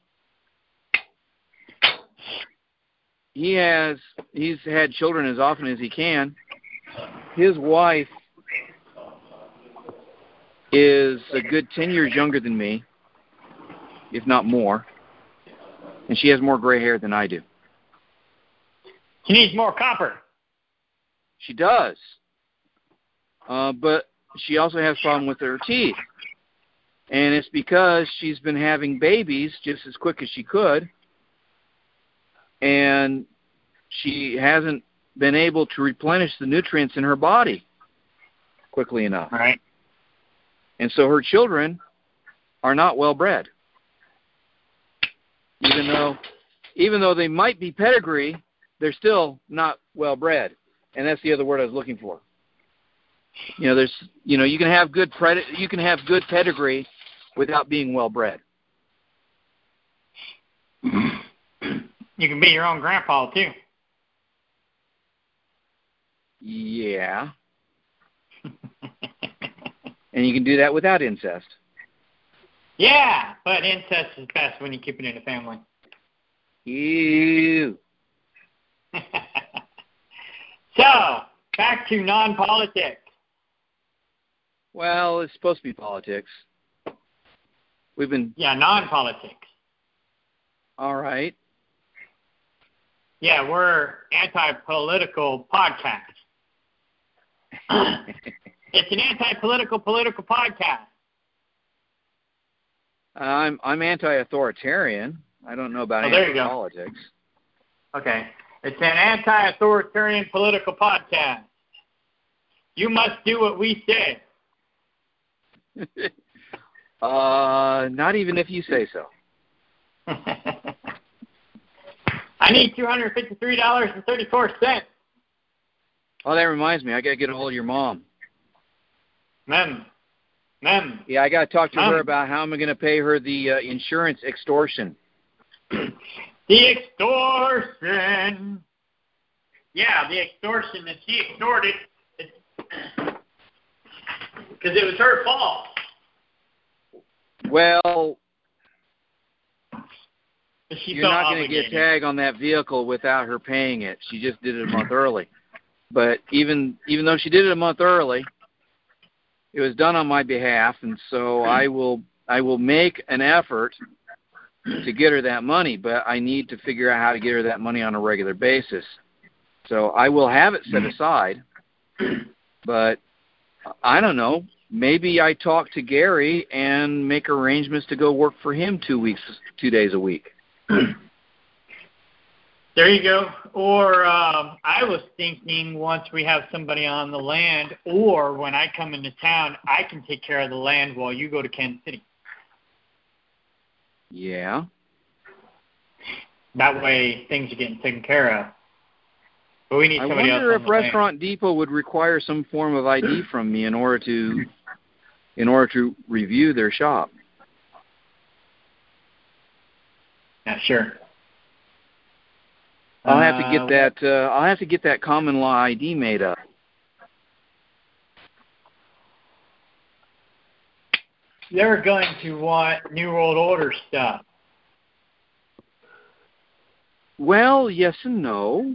B: He has he's had children as often as he can. His wife is a good ten years younger than me, if not more, and she has more gray hair than I do.
D: She needs more copper.
B: She does, uh, but she also has a problem with her teeth, and it's because she's been having babies just as quick as she could, and she hasn't been able to replenish the nutrients in her body quickly enough.
D: Right.
B: And so her children are not well bred. Even though even though they might be pedigree, they're still not well bred. And that's the other word I was looking for. You know, there's you know, you can have good pred- you can have good pedigree without being well bred.
D: You can be your own grandpa too.
B: Yeah. And you can do that without incest.
D: Yeah, but incest is best when you keep it in the family.
B: Ew.
D: So, back to non-politics.
B: Well, it's supposed to be politics. We've been...
D: Yeah, non-politics.
B: All right.
D: Yeah, we're anti-political podcast. It's an anti-political political podcast.
B: I'm I'm anti-authoritarian. I don't know about
D: oh, there you go.
B: politics.
D: Okay. It's an anti-authoritarian political podcast. You must do what we say.
B: uh, not even if you say so.
D: I need two hundred fifty-three dollars and thirty-four cents.
B: Oh, that reminds me. I got to get a hold of your mom.
D: Mem. Mem.
B: Yeah, I got to talk to
D: Mem.
B: her about how I'm going to pay her the uh, insurance extortion.
D: The extortion. Yeah, the extortion that she extorted because it was her fault.
B: Well,
D: She
B: you're not going to get tag on that vehicle without her paying it. She just did it a month early. But even even though she did it a month early, it was done on my behalf, and so I will I will make an effort to get her that money, but I need to figure out how to get her that money on a regular basis. So I will have it set aside, but I don't know. Maybe I talk to Gary and make arrangements to go work for him two weeks, two days a week.
D: There you go. Or um, I was thinking once we have somebody on the land, or when I come into town, I can take care of the land while you go to Kansas City.
B: Yeah.
D: That way things are getting taken care of. But we need
B: I
D: somebody else
B: wonder
D: on
B: if
D: the
B: Restaurant
D: land.
B: Depot would require some form of I D from me in order to in order to review their shop.
D: Yeah, sure.
B: I'll have to get
D: Uh,
B: that. Uh, I'll have to get that common law I D made up.
D: They're going to want New World Order stuff.
B: Well, yes and no.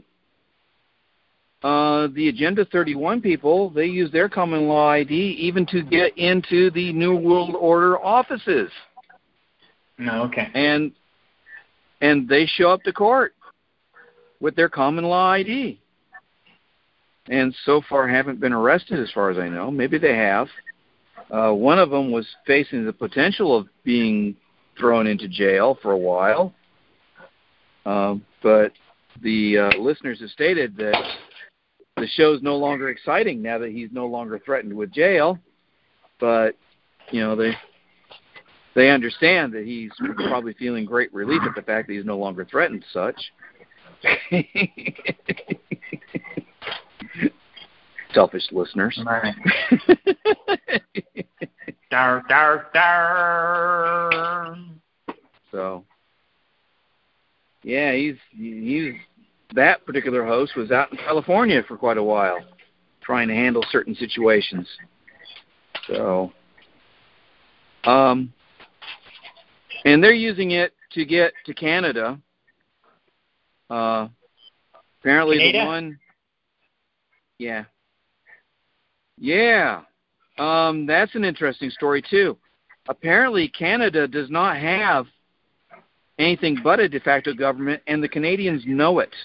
B: Uh, the Agenda thirty-one people, they use their common law I D even to get into the New World Order offices.
D: No, okay.
B: And and they show up to court with their common law I D. And so far haven't been arrested as far as I know. Maybe they have. Uh, one of them was facing the potential of being thrown into jail for a while. Uh, but the uh, listeners have stated that the show's no longer exciting now that he's no longer threatened with jail. But, you know, they they understand that he's probably feeling great relief at the fact that he's no longer threatened such. Selfish listeners.
D: Right. dar, dar, dar.
B: So, yeah, he's he's that particular host was out in California for quite a while, trying to handle certain situations. So, um, and they're using it to get to Canada. Uh, apparently
D: Canada?
B: the one, yeah, yeah, um, that's an interesting story too. Apparently Canada does not have anything but a de facto government, and the Canadians know it.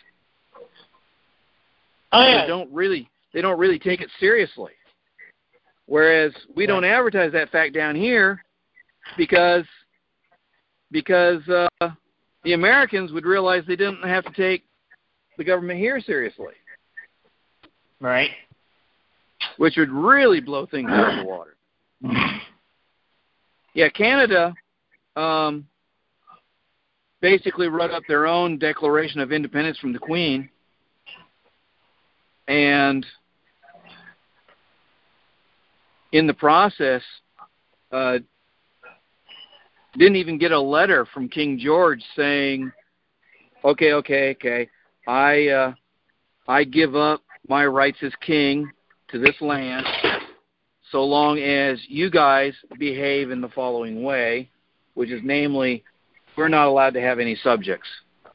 D: Oh, yeah.
B: They don't really, they don't really take it seriously. Whereas we don't advertise that fact down here because because uh, the Americans would realize they didn't have to take the government here seriously.
D: Right.
B: Which would really blow things out of the water. Yeah, Canada um, basically wrote up their own Declaration of Independence from the Queen, and in the process, uh, didn't even get a letter from King George saying, okay, okay, okay, I, uh, I give up my rights as king to this land so long as you guys behave in the following way, which is namely, we're not allowed to have any subjects.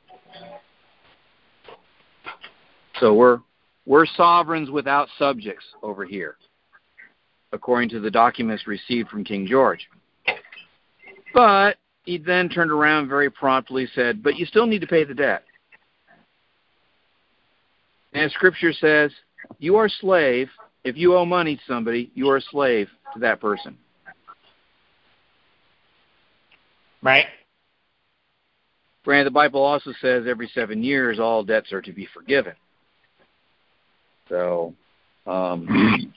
B: So we're we're sovereigns without subjects over here, according to the documents received from King George. But he then turned around very promptly, said, but you still need to pay the debt. And Scripture says, you are a slave. If you owe money to somebody, you are a slave to that person.
D: Right.
B: Granted, the Bible also says every seven years all debts are to be forgiven. So, um,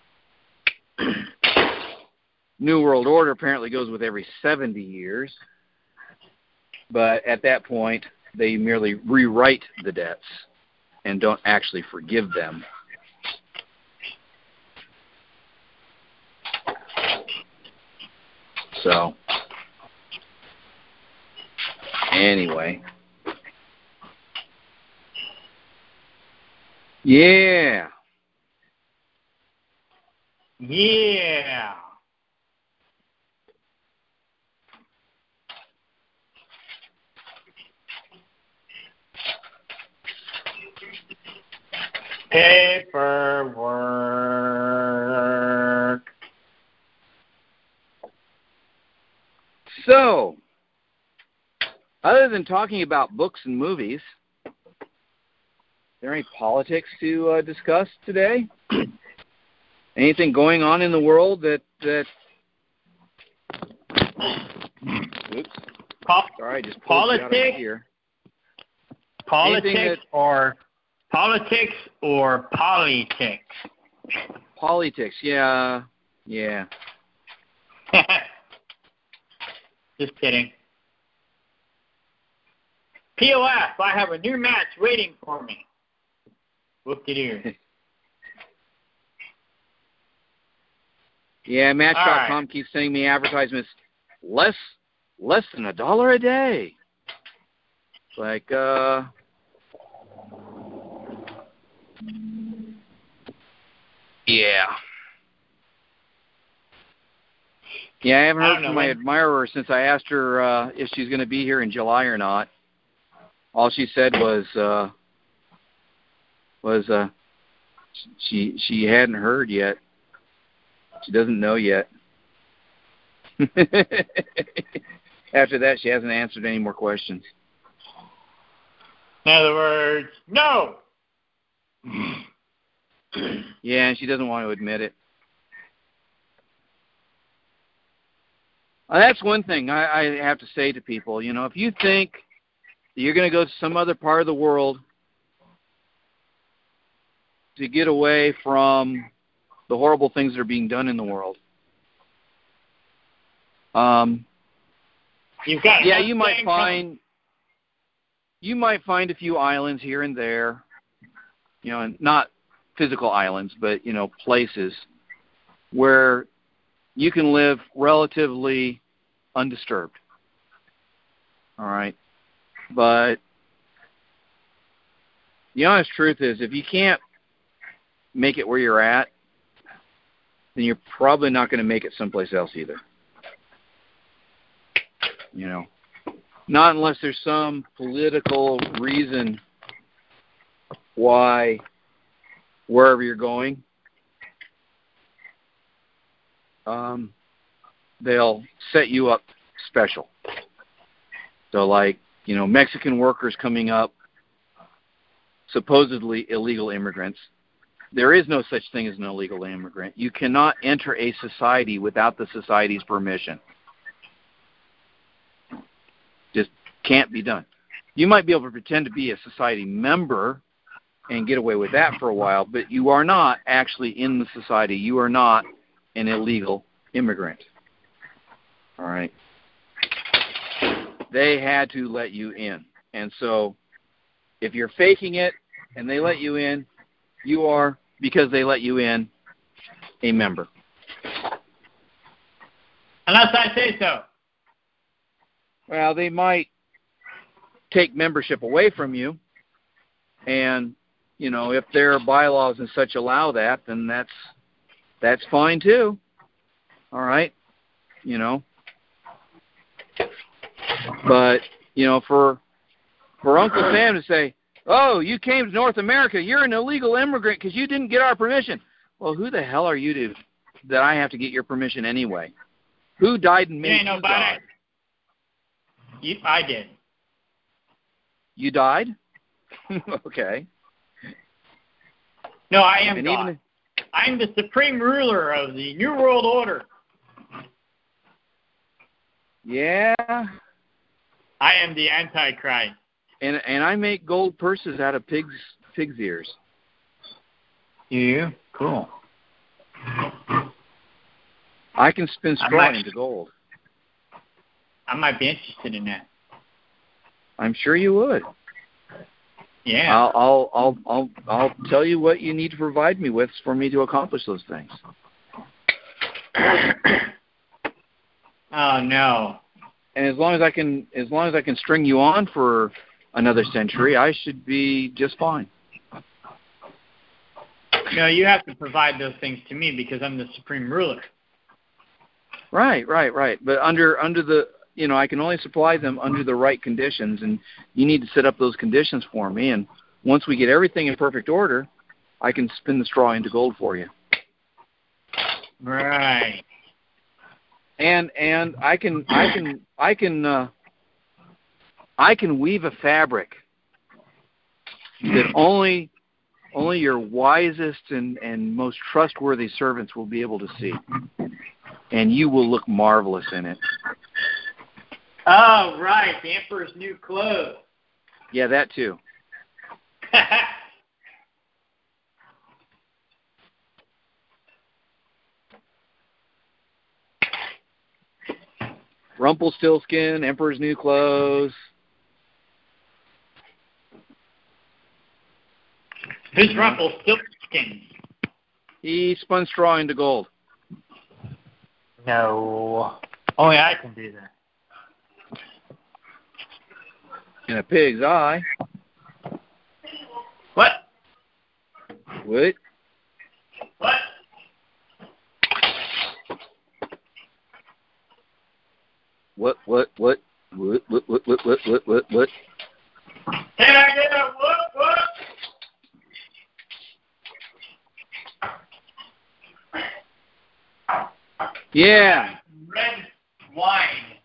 B: New World Order apparently goes with every seventy years. But at that point, they merely rewrite the debts and don't actually forgive them. So, anyway. Yeah.
D: Yeah. Paperwork.
B: So, other than talking about books and movies, is there any politics to uh, discuss today? Anything going on in the world that that? Oops.
D: Pop-
B: Sorry, I just pulled
D: politics.
B: you out of here.
D: Politics
B: that,
D: or politics or politics.
B: Politics, yeah, yeah.
D: Just kidding. P O F, I have a new match waiting for me. Whoop-de-doo.
B: Yeah, Match dot com
D: right.
B: keeps sending me advertisements less less than a dollar a day. It's like, uh, yeah. Yeah, I haven't
D: I
B: heard
D: don't know
B: from my
D: when-
B: admirer since I asked her uh, if she's going to be here in July or not. All she said was, uh, was uh, she she hadn't heard yet. She doesn't know yet. After that, she hasn't answered any more questions.
D: In other words, no.
B: Yeah, and she doesn't want to admit it. Uh, that's one thing I, I have to say to people. You know, if you think that you're going to go to some other part of the world to get away from the horrible things that are being done in the world, um,
D: You've got
B: yeah, you might
D: nothing
B: find
D: coming.
B: you might find a few islands here and there. You know, and not physical islands, but you know, places where you can live relatively undisturbed. All right. But the honest truth is, if you can't make it where you're at, then you're probably not going to make it someplace else either. You know, not unless there's some political reason why wherever you're going, um, they'll set you up special. So like, you know, Mexican workers coming up, supposedly illegal immigrants. There is no such thing as an illegal immigrant. You cannot enter a society without the society's permission. Just can't be done. You might be able to pretend to be a society member and get away with that for a while, but you are not actually in the society. You are not an illegal immigrant. All right? They had to let you in. And so if you're faking it and they let you in, you are, because they let you in, a member.
D: Unless I say so.
B: Well, they might take membership away from you, and, you know, if their bylaws and such allow that, then that's that's fine too. All right? You know. But, you know, for for Uncle Sam to say, oh, you came to North America, you're an illegal immigrant because you didn't get our permission. Well, who the hell are you to that I have to get your permission anyway? Who died and made you, you God?
D: You, I did.
B: You died? Okay.
D: No, I am
B: and
D: God.
B: Even,
D: I'm the supreme ruler of the New World Order.
B: Yeah.
D: I am the Antichrist.
B: And and I make gold purses out of pigs pigs' ears.
D: You? Cool.
B: I can spin straw
D: might,
B: into gold.
D: I might be interested in that.
B: I'm sure you would.
D: Yeah.
B: I'll I'll I'll I'll I'll tell you what you need to provide me with for me to accomplish those things.
D: Oh no.
B: And as long as I can as long as I can string you on for another century, I should be just fine.
D: No, you have to provide those things to me because I'm the supreme ruler.
B: Right, right, right. But under under the you know, I can only supply them under the right conditions, and you need to set up those conditions for me. And once we get everything in perfect order, I can spin the straw into gold for you.
D: Right.
B: And and I can I can I can uh, I can weave a fabric that only only your wisest and, and most trustworthy servants will be able to see, and you will look marvelous in it.
D: Oh, right, the Emperor's New Clothes.
B: Yeah, that too. Rumpelstiltskin, Emperor's New Clothes.
D: Who's Rumpelstiltskin?
B: He spun straw into gold.
D: No. Only I can do that.
B: In a pig's eye.
D: What?
B: What?
D: What?
B: What, what, what, what, what, what, what, what, what, what, what?
D: Can I get a what, what?
B: Yeah.
D: Red wine.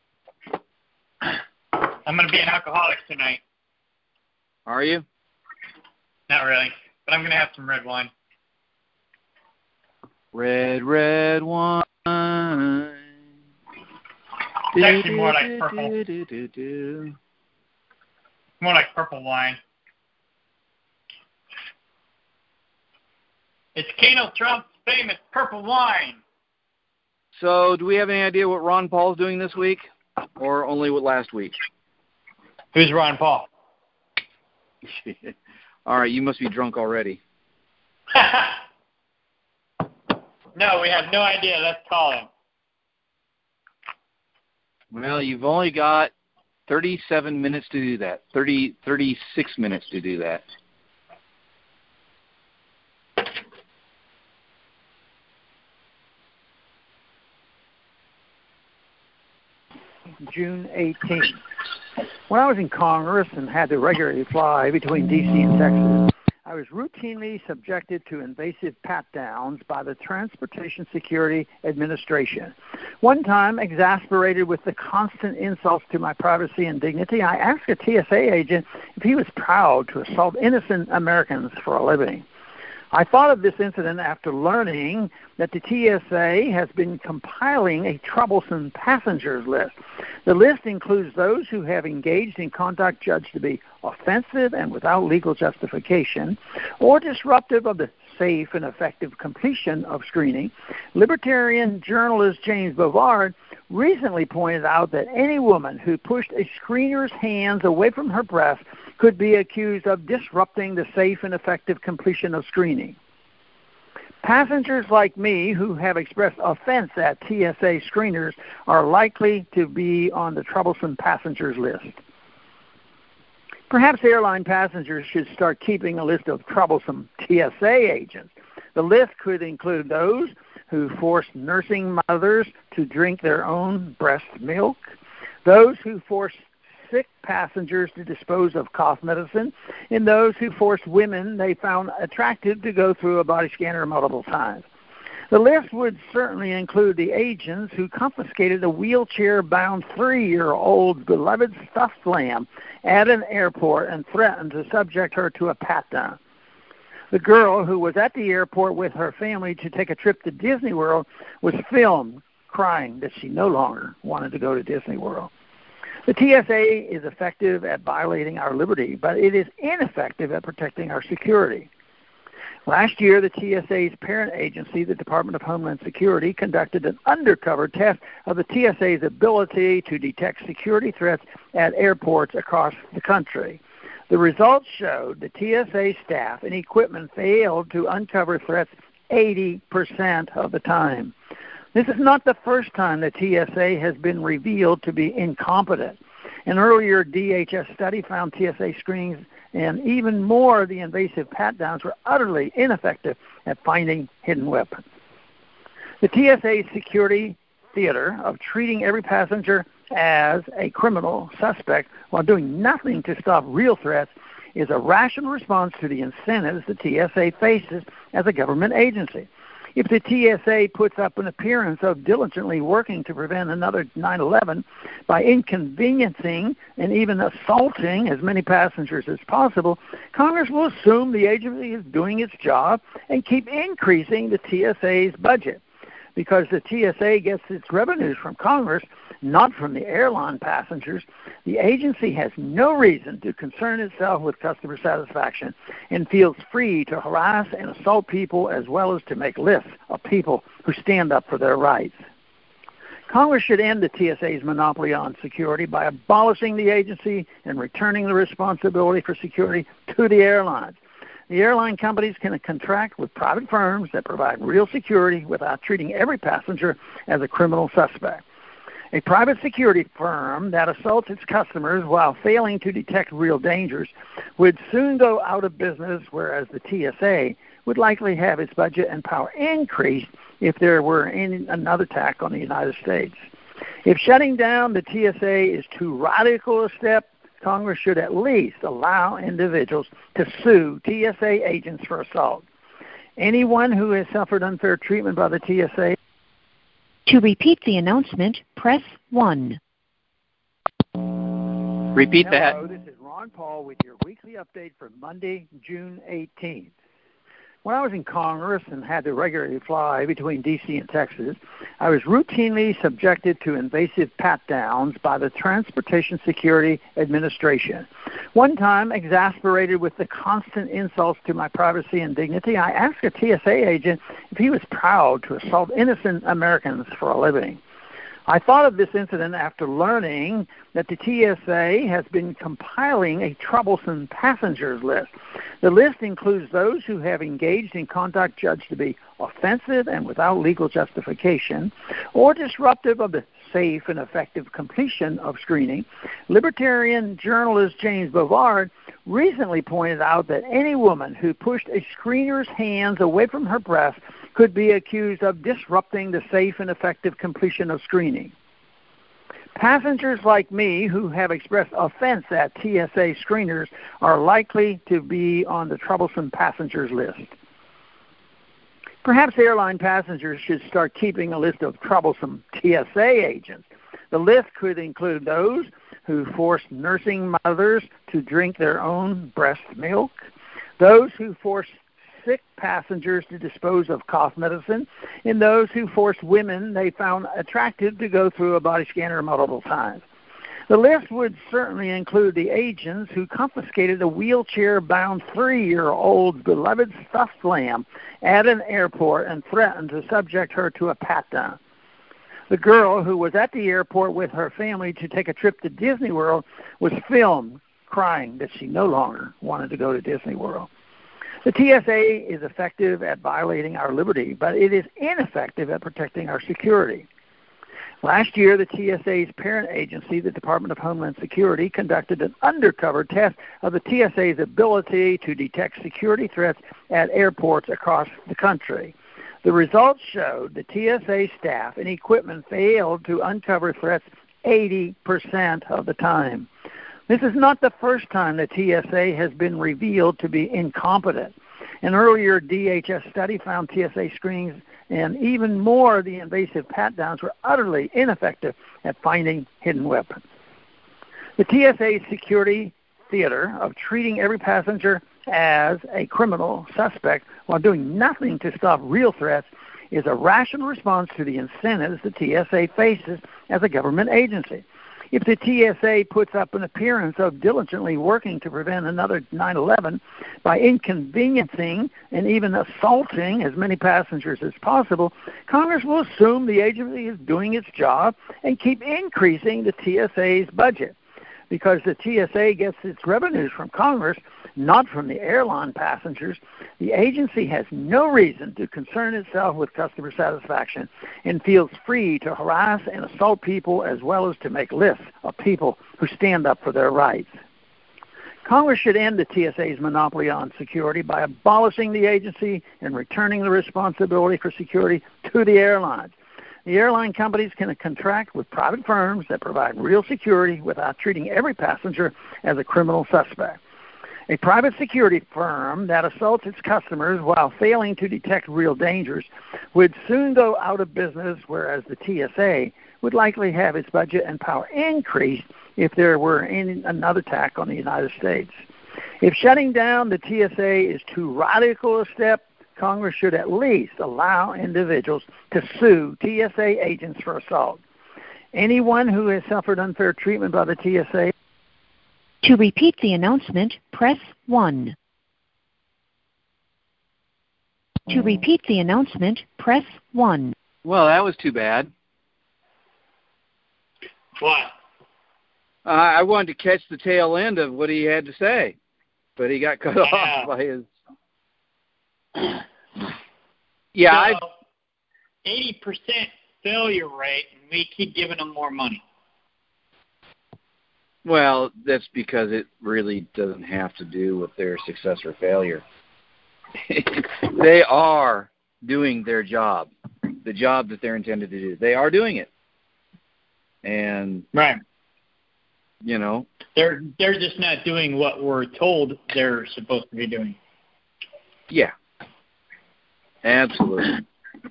D: I'm going to be an alcoholic tonight.
B: Are you?
D: Not really, but I'm going to have some red wine.
B: Red, red wine.
D: It's actually more like purple. More like purple wine. It's Donald Trump's famous purple wine.
B: So, do we have any idea what Ron Paul's doing this week, or only what last week?
D: Who's Ron Paul?
B: All right, you must be drunk already.
D: No, we have no idea. Let's call him.
B: Well, you've only got thirty-seven minutes to do that. thirty, thirty-six minutes to do that.
E: June eighteenth. When I was in Congress and had to regularly fly between D C and Texas, I was routinely subjected to invasive pat-downs by the Transportation Security Administration. One time, exasperated with the constant insults to my privacy and dignity, I asked a T S A agent if he was proud to assault innocent Americans for a living. I thought of this incident after learning that the T S A has been compiling a troublesome passengers list. The list includes those who have engaged in conduct judged to be offensive and without legal justification or disruptive of the safe and effective completion of screening. Libertarian journalist James Bovard recently pointed out that any woman who pushed a screener's hands away from her breast could be accused of disrupting the safe and effective completion of screening. Passengers like me who have expressed offense at T S A screeners are likely to be on the troublesome passengers list. Perhaps airline passengers should start keeping a list of troublesome T S A agents. The list could include those who force nursing mothers to drink their own breast milk, those who force sick passengers to dispose of cough medicine, and those who force women they found attractive to go through a body scanner multiple times. The list would certainly include the agents who confiscated a wheelchair-bound three-year-old beloved stuffed lamb at an airport and threatened to subject her to a pat-down. The girl who was at the airport with her family to take a trip to Disney World was filmed crying that she no longer wanted to go to Disney World. The T S A is effective at violating our liberty, but it is ineffective at protecting our security. Last year, the T S A's parent agency, the Department of Homeland Security, conducted an undercover test of the T S A's ability to detect security threats at airports across the country. The results showed the T S A staff and equipment failed to uncover threats eighty percent of the time. This is not the first time the T S A has been revealed to be incompetent. An earlier D H S study found T S A screenings and even more the invasive pat-downs were utterly ineffective at finding hidden weapons. The T S A's security theater of treating every passenger as a criminal suspect while doing nothing to stop real threats is a rational response to the incentives the T S A faces as a government agency. If the T S A puts up an appearance of diligently working to prevent another nine eleven by inconveniencing and even assaulting as many passengers as possible, Congress will assume the agency is doing its job and keep increasing the T S A's budget. Because the T S A gets its revenues from Congress, not from the airline passengers, the agency has no reason to concern itself with customer satisfaction and feels free to harass and assault people as well as to make lists of people who stand up for their rights. Congress should end the T S A's monopoly on security by abolishing the agency and returning the responsibility for security to the airlines. The airline companies can contract with private firms that provide real security without treating every passenger as a criminal suspect. A private security firm that assaults its customers while failing to detect real dangers would soon go out of business, whereas the T S A would likely have its budget and power increased if there were any, another attack on the United States. If shutting down the T S A is too radical a step, Congress should at least allow individuals to sue T S A agents for assault. Anyone who has suffered unfair treatment by the T S A.
F: To repeat the announcement, press one.
B: Repeat that.
E: Hello, this is Ron Paul with your weekly update for Monday, June eighteenth. When I was in Congress and had to regularly fly between D C and Texas, I was routinely subjected to invasive pat-downs by the Transportation Security Administration. One time, exasperated with the constant insults to my privacy and dignity, I asked a T S A agent if he was proud to assault innocent Americans for a living. I thought of this incident after learning that the T S A has been compiling a troublesome passengers list. The list includes those who have engaged in conduct judged to be offensive and without legal justification or disruptive of the safe and effective completion of screening. Libertarian journalist James Bovard recently pointed out that any woman who pushed a screener's hands away from her breast could be accused of disrupting the safe and effective completion of screening. Passengers like me who have expressed offense at T S A screeners are likely to be on the troublesome passengers list. Perhaps airline passengers should start keeping a list of troublesome T S A agents. The list could include those who force nursing mothers to drink their own breast milk, those who force sick passengers to dispose of cough medicine, and those who forced women they found attractive to go through a body scanner multiple times. The list would certainly include the agents who confiscated a wheelchair-bound three-year-old's beloved stuffed lamb at an airport and threatened to subject her to a pat-down. The girl, who was at the airport with her family to take a trip to Disney World, was filmed crying that she no longer wanted to go to Disney World. The T S A is effective at violating our liberty, but it is ineffective at protecting our security. Last year, the T S A's parent agency, the Department of Homeland Security, conducted an undercover test of the T S A's ability to detect security threats at airports across the country. The results showed the T S A staff and equipment failed to uncover threats eighty percent of the time. This is not the first time the T S A has been revealed to be incompetent. An earlier D H S study found T S A screenings and even more of the invasive pat-downs were utterly ineffective at finding hidden weapons. The T S A's security theater of treating every passenger as a criminal suspect while doing nothing to stop real threats is a rational response to the incentives the T S A faces as a government agency. If the T S A puts up an appearance of diligently working to prevent another nine eleven by inconveniencing and even assaulting as many passengers as possible, Congress will assume the agency is doing its job and keep increasing the T S A's budget. Because the T S A gets its revenues from Congress, not from the airline passengers, the agency has no reason to concern itself with customer satisfaction and feels free to harass and assault people as well as to make lists of people who stand up for their rights. Congress should end the T S A's monopoly on security by abolishing the agency and returning the responsibility for security to the airlines. The airline companies can contract with private firms that provide real security without treating every passenger as a criminal suspect. A private security firm that assaults its customers while failing to detect real dangers would soon go out of business, whereas the T S A would likely have its budget and power increased if there were any, another attack on the United States. If shutting down the T S A is too radical a step, Congress should at least allow individuals to sue T S A agents for assault. Anyone who has suffered unfair treatment by the T S A.
F: To repeat the announcement, press one. To repeat the announcement, press one.
B: Well, that was too bad.
D: What?
B: Uh, I wanted to catch the tail end of what he had to say, but he got cut yeah. off by his... Yeah,
A: so, eighty percent failure rate, and we keep giving them more money.
B: Well, that's because it really doesn't have to do with their success or failure. They are doing their job, the job that they're intended to do. They are doing it. And,
A: right.
B: you know.
A: They're, they're just not doing what we're told they're supposed to be doing.
B: Yeah. Absolutely.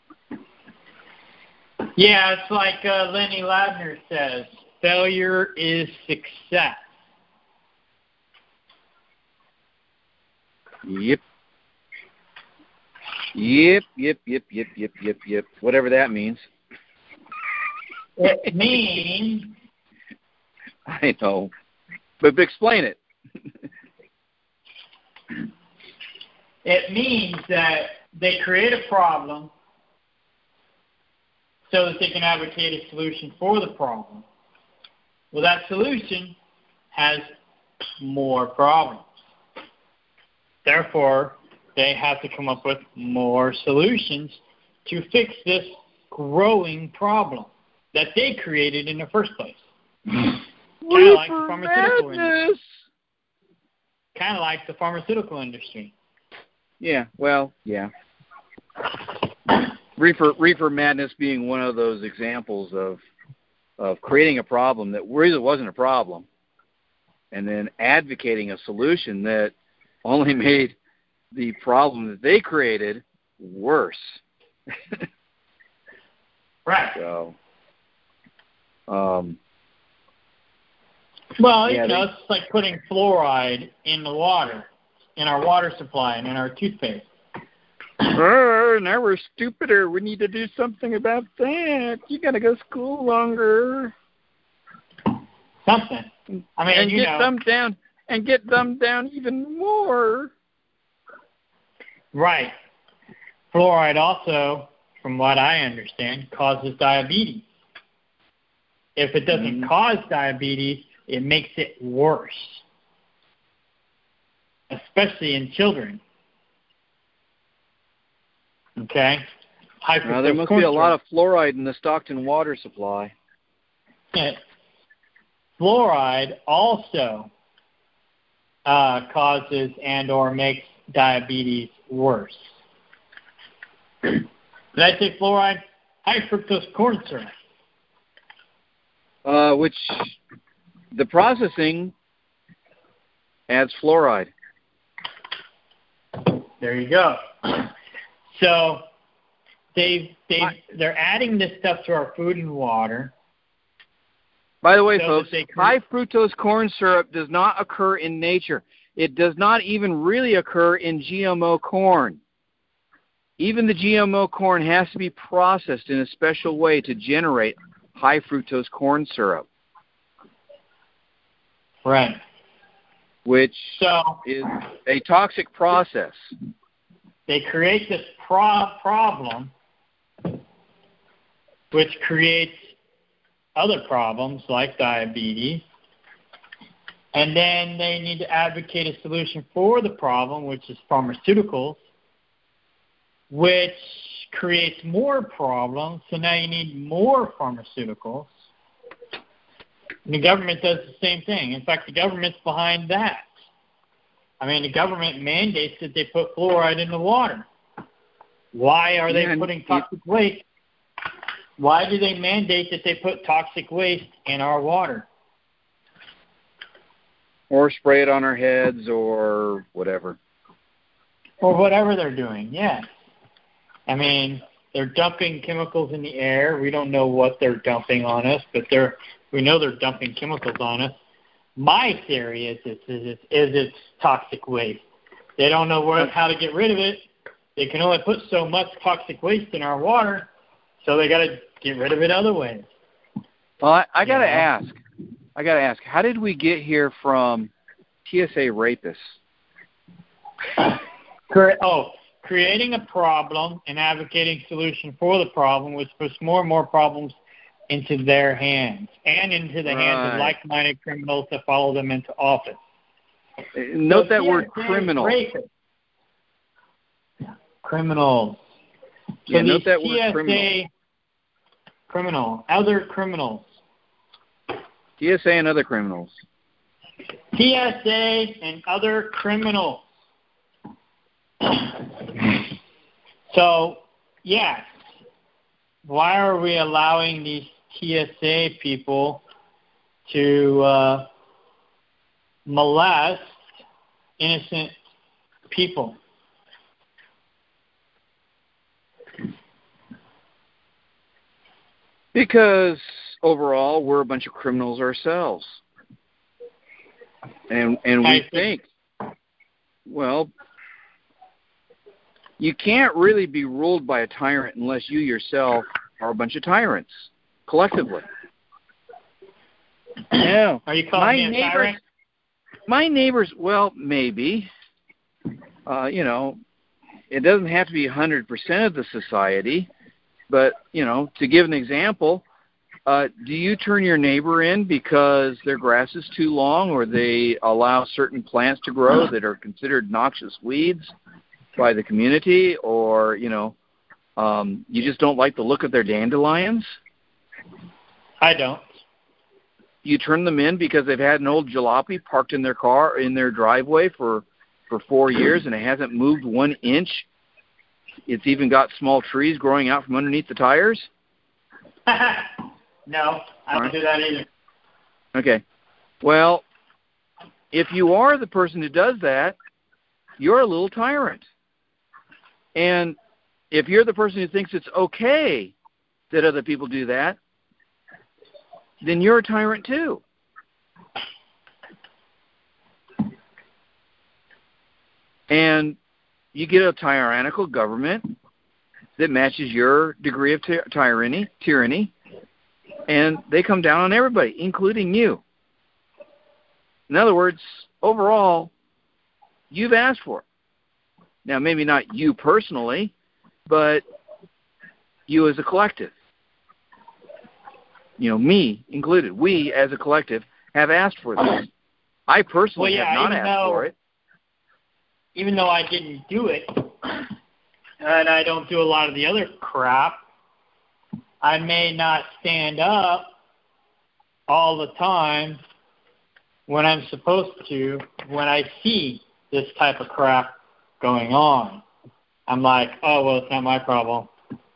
A: Yeah, it's like uh, Lenny Ladner says, failure is success.
B: Yep. Yep, yep, yep, yep, yep, yep, yep. Whatever that means.
A: It means...
B: I know. But, but explain it.
A: It means that they create a problem so that they can advocate a solution for the problem. Well, that solution has more problems. Therefore, they have to come up with more solutions to fix this growing problem that they created in the first place. Kind of like the pharmaceutical industry. Kind of like the pharmaceutical industry.
B: Yeah, well, yeah. Reefer, reefer madness being one of those examples of of creating a problem that really wasn't a problem, and then advocating a solution that only made the problem that they created worse.
A: Right.
B: So, um,
A: well,
B: yeah,
A: you know,
B: they,
A: it's like putting fluoride in the water, in our water supply and in our toothpaste.
B: Oh, now we're stupider. We need to do something about that. You got to go to school longer.
D: Something. I mean,
B: and
D: you
B: get
D: know,
B: dumbed down and get dumbed down even more.
D: Right. Fluoride also, from what I understand, causes diabetes. If it doesn't
B: Mm.
D: cause diabetes, it makes it worse, especially in children. Okay? High
B: Now, there must be a lot of fluoride in the Stockton water supply.
D: Fluoride also uh, causes and or makes diabetes worse. Did I say fluoride? High fructose corn syrup.
B: Uh, which the processing adds fluoride.
D: There you go. So they they they're adding this stuff to our food and water.
B: By the way,
D: so
B: folks,
D: create-
B: high fructose corn syrup does not occur in nature. It does not even really occur in G M O corn. Even the G M O corn has to be processed in a special way to generate high fructose corn syrup.
D: Right.
B: Which
D: so,
B: is a toxic process.
D: They create this pro- problem, which creates other problems like diabetes, and then they need to advocate a solution for the problem, which is pharmaceuticals, which creates more problems, so now you need more pharmaceuticals. And the government does the same thing. In fact, the government's behind that. I mean, the government mandates that they put fluoride in the water. Why are they
B: yeah,
D: putting
B: it,
D: toxic waste? Why do they mandate that they put toxic waste in our water?
B: Or spray it on our heads or whatever.
D: Or whatever they're doing, yes. I mean, they're dumping chemicals in the air. We don't know what they're dumping on us, but they're we know they're dumping chemicals on us. My theory is it's, is it's, is it's toxic waste. They don't know where, how to get rid of it. They can only put so much toxic waste in our water, so they got to get rid of it other ways.
B: Well, I, I got to
D: You know?
B: ask. I got to ask. How did we get here from T S A rapists?
D: Oh, creating a problem and advocating solution for the problem, which puts more and more problems into their hands and into the right. hands of like-minded criminals that follow them into office.
B: Note so that
D: T S A
B: word criminal.
D: Criminals. So
B: yeah, note that
D: T S A
B: word criminal.
D: Criminal. Other criminals.
B: T S A and other criminals.
D: T S A and other criminals. So, yes. Why are we allowing these T S A people to uh, molest innocent people?
B: Because overall, we're a bunch of criminals ourselves. And and we I think, well, you can't really be ruled by a tyrant unless you yourself are a bunch of tyrants, collectively. No.
D: Are you calling
B: my
D: me a
B: neighbors,
D: tyrant?
B: My neighbors, well, maybe. Uh, you know, it doesn't have to be one hundred percent of the society. But, you know, to give an example, uh, do you turn your neighbor in because their grass is too long or they allow certain plants to grow that are considered noxious weeds by the community, or, you know, um, you just don't like the look of their dandelions?
D: I don't.
B: You turn them in because they've had an old jalopy parked in their car, in their driveway for, for four years and it hasn't moved one inch? It's even got small trees growing out from underneath the tires?
D: No, I don't right. do that either.
B: Okay. Well, if you are the person who does that, you're a little tyrant. And if you're the person who thinks it's okay that other people do that, then you're a tyrant too. And you get a tyrannical government that matches your degree of ty- tyranny, tyranny, and they come down on everybody, including you. In other words, overall, you've asked for it. Now, maybe not you personally, but you as a collective. You know, me included. We as a collective have asked for this. I personally
D: well, yeah,
B: have not
D: even
B: asked
D: though,
B: for it.
D: Even though I didn't do it, and I don't do a lot of the other crap, I may not stand up all the time when I'm supposed to when I see this type of crap going on. I'm like, oh, well, it's not my problem.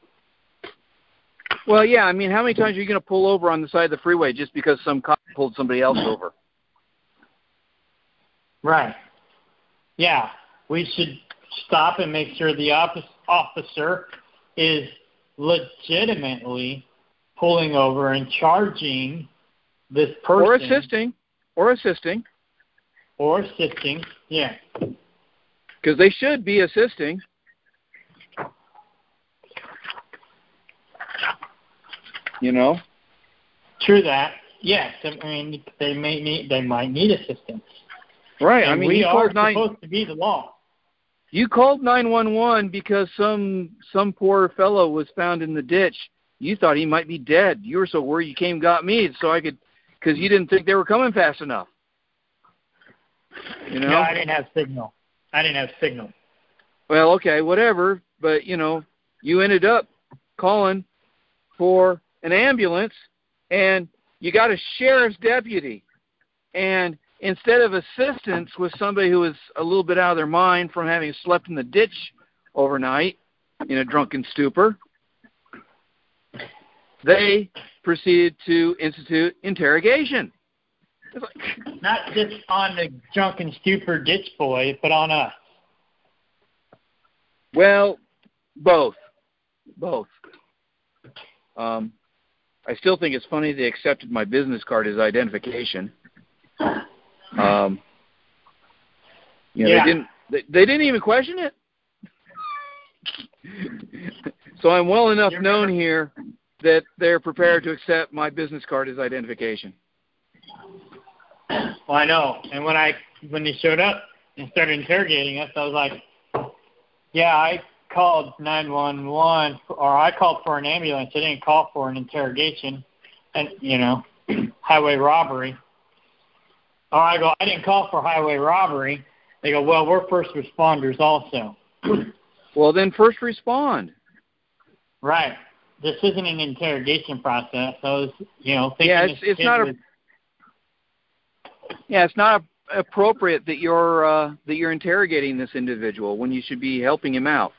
B: Well, yeah, I mean, how many times are you going to pull over on the side of the freeway just because some cop pulled somebody else over?
D: Right. Yeah, we should stop and make sure the office, officer is legitimately pulling over and charging this person.
B: Or assisting. Or assisting.
D: Or assisting, yeah.
B: Because they should be assisting. You know?
D: True that. Yes, I mean, they may need, they might need assistance.
B: Right.
D: And
B: I mean,
D: we
B: you
D: are
B: called nine,
D: supposed to be the law.
B: You called nine one one because some some poor fellow was found in the ditch. You thought he might be dead. You were so worried you came and got me so I could, because you didn't think they were coming fast enough. You know?
D: No, I didn't have signal. I didn't have signal.
B: Well, okay, whatever. But, you know, you ended up calling for an ambulance, and you got a sheriff's deputy. And instead of assistance with somebody who was a little bit out of their mind from having slept in the ditch overnight in a drunken stupor, they proceeded to institute interrogation. It's like,
D: not just on the drunken stupor ditch boy, but on us.
B: Well, both. Both. Um, I still think it's funny they accepted my business card as identification. Um, you know,
D: yeah.
B: they didn't. They, they didn't even question it. So I'm well enough
D: You're
B: known
D: never...
B: here that they're prepared to accept my business card as identification.
D: Well, I know. And when I when they showed up and started interrogating us, I was like, yeah, I called nine one one, or I called for an ambulance. I didn't call for an interrogation, and you know, highway robbery. Or I go, I didn't call for highway robbery. They go, well, we're first responders also.
B: Well, then first respond.
D: Right. This isn't an interrogation process. I was, you know, thinking
B: yeah, it's, it's not
D: was...
B: a, yeah, it's not a, appropriate that you're uh, that you're interrogating this individual when you should be helping him out.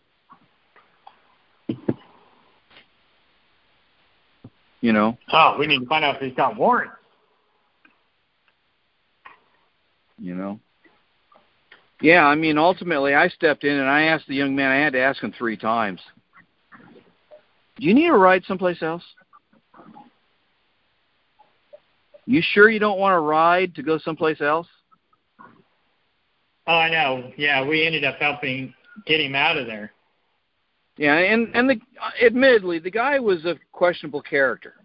B: You know.
D: Oh, we need to find out if he's got warrants.
B: You know. Yeah, I mean, ultimately, I stepped in and I asked the young man. I had to ask him three times. Do you need a ride someplace else? You sure you don't want a ride to go someplace else?
D: Oh, I know. Yeah, we ended up helping get him out of there.
B: Yeah, and and the admittedly, the guy was a questionable character.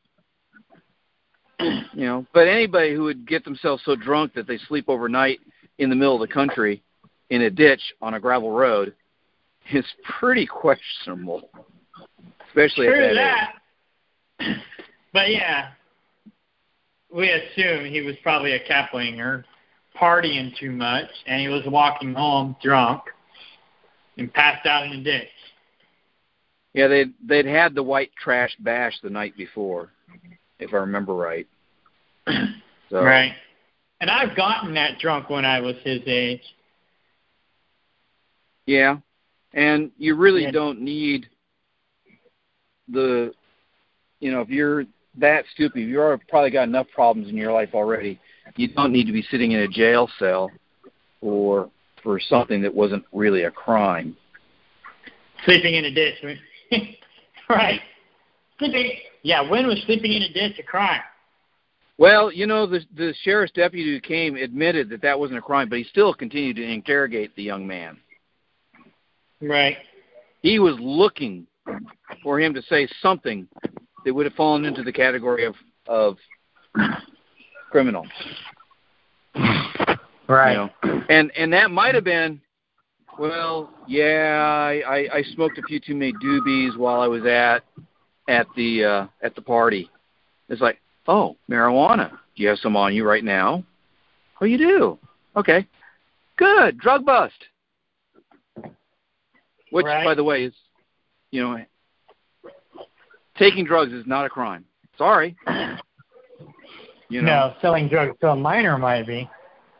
B: You know, but anybody who would get themselves so drunk that they sleep overnight in the middle of the country in a ditch on a gravel road is pretty questionable, especially
D: True
B: at that,
D: that.
B: age.
D: But yeah, we assume he was probably a Kaplinger, partying too much, and he was walking home drunk and passed out in a ditch.
B: Yeah, they'd, they'd had the white trash bash the night before, if I remember right. So.
D: Right. And I've gotten that drunk when I was his age.
B: Yeah, and you really
D: yeah.
B: don't need the, you know, if you're that stupid, you've already probably got enough problems in your life already. You don't need to be sitting in a jail cell for for something that wasn't really a crime.
D: Sleeping in a ditch. Right. Sleeping. Yeah, when was sleeping in a ditch a crime?
B: Well, you know, the the sheriff's deputy who came admitted that that wasn't a crime, but he still continued to interrogate the young man.
D: Right.
B: He was looking for him to say something that would have fallen into the category of of criminal.
D: Right.
B: You know? And and that might have been, well, yeah, I, I, I smoked a few too many doobies while I was at at the uh, at the party. It's like, oh, marijuana. Do you have some on you right now? Oh, you do? Okay. Good. Drug bust. Which,
D: right.
B: by the way, is, you know, taking drugs is not a crime. Sorry. You know.
D: No, selling drugs to a minor might be.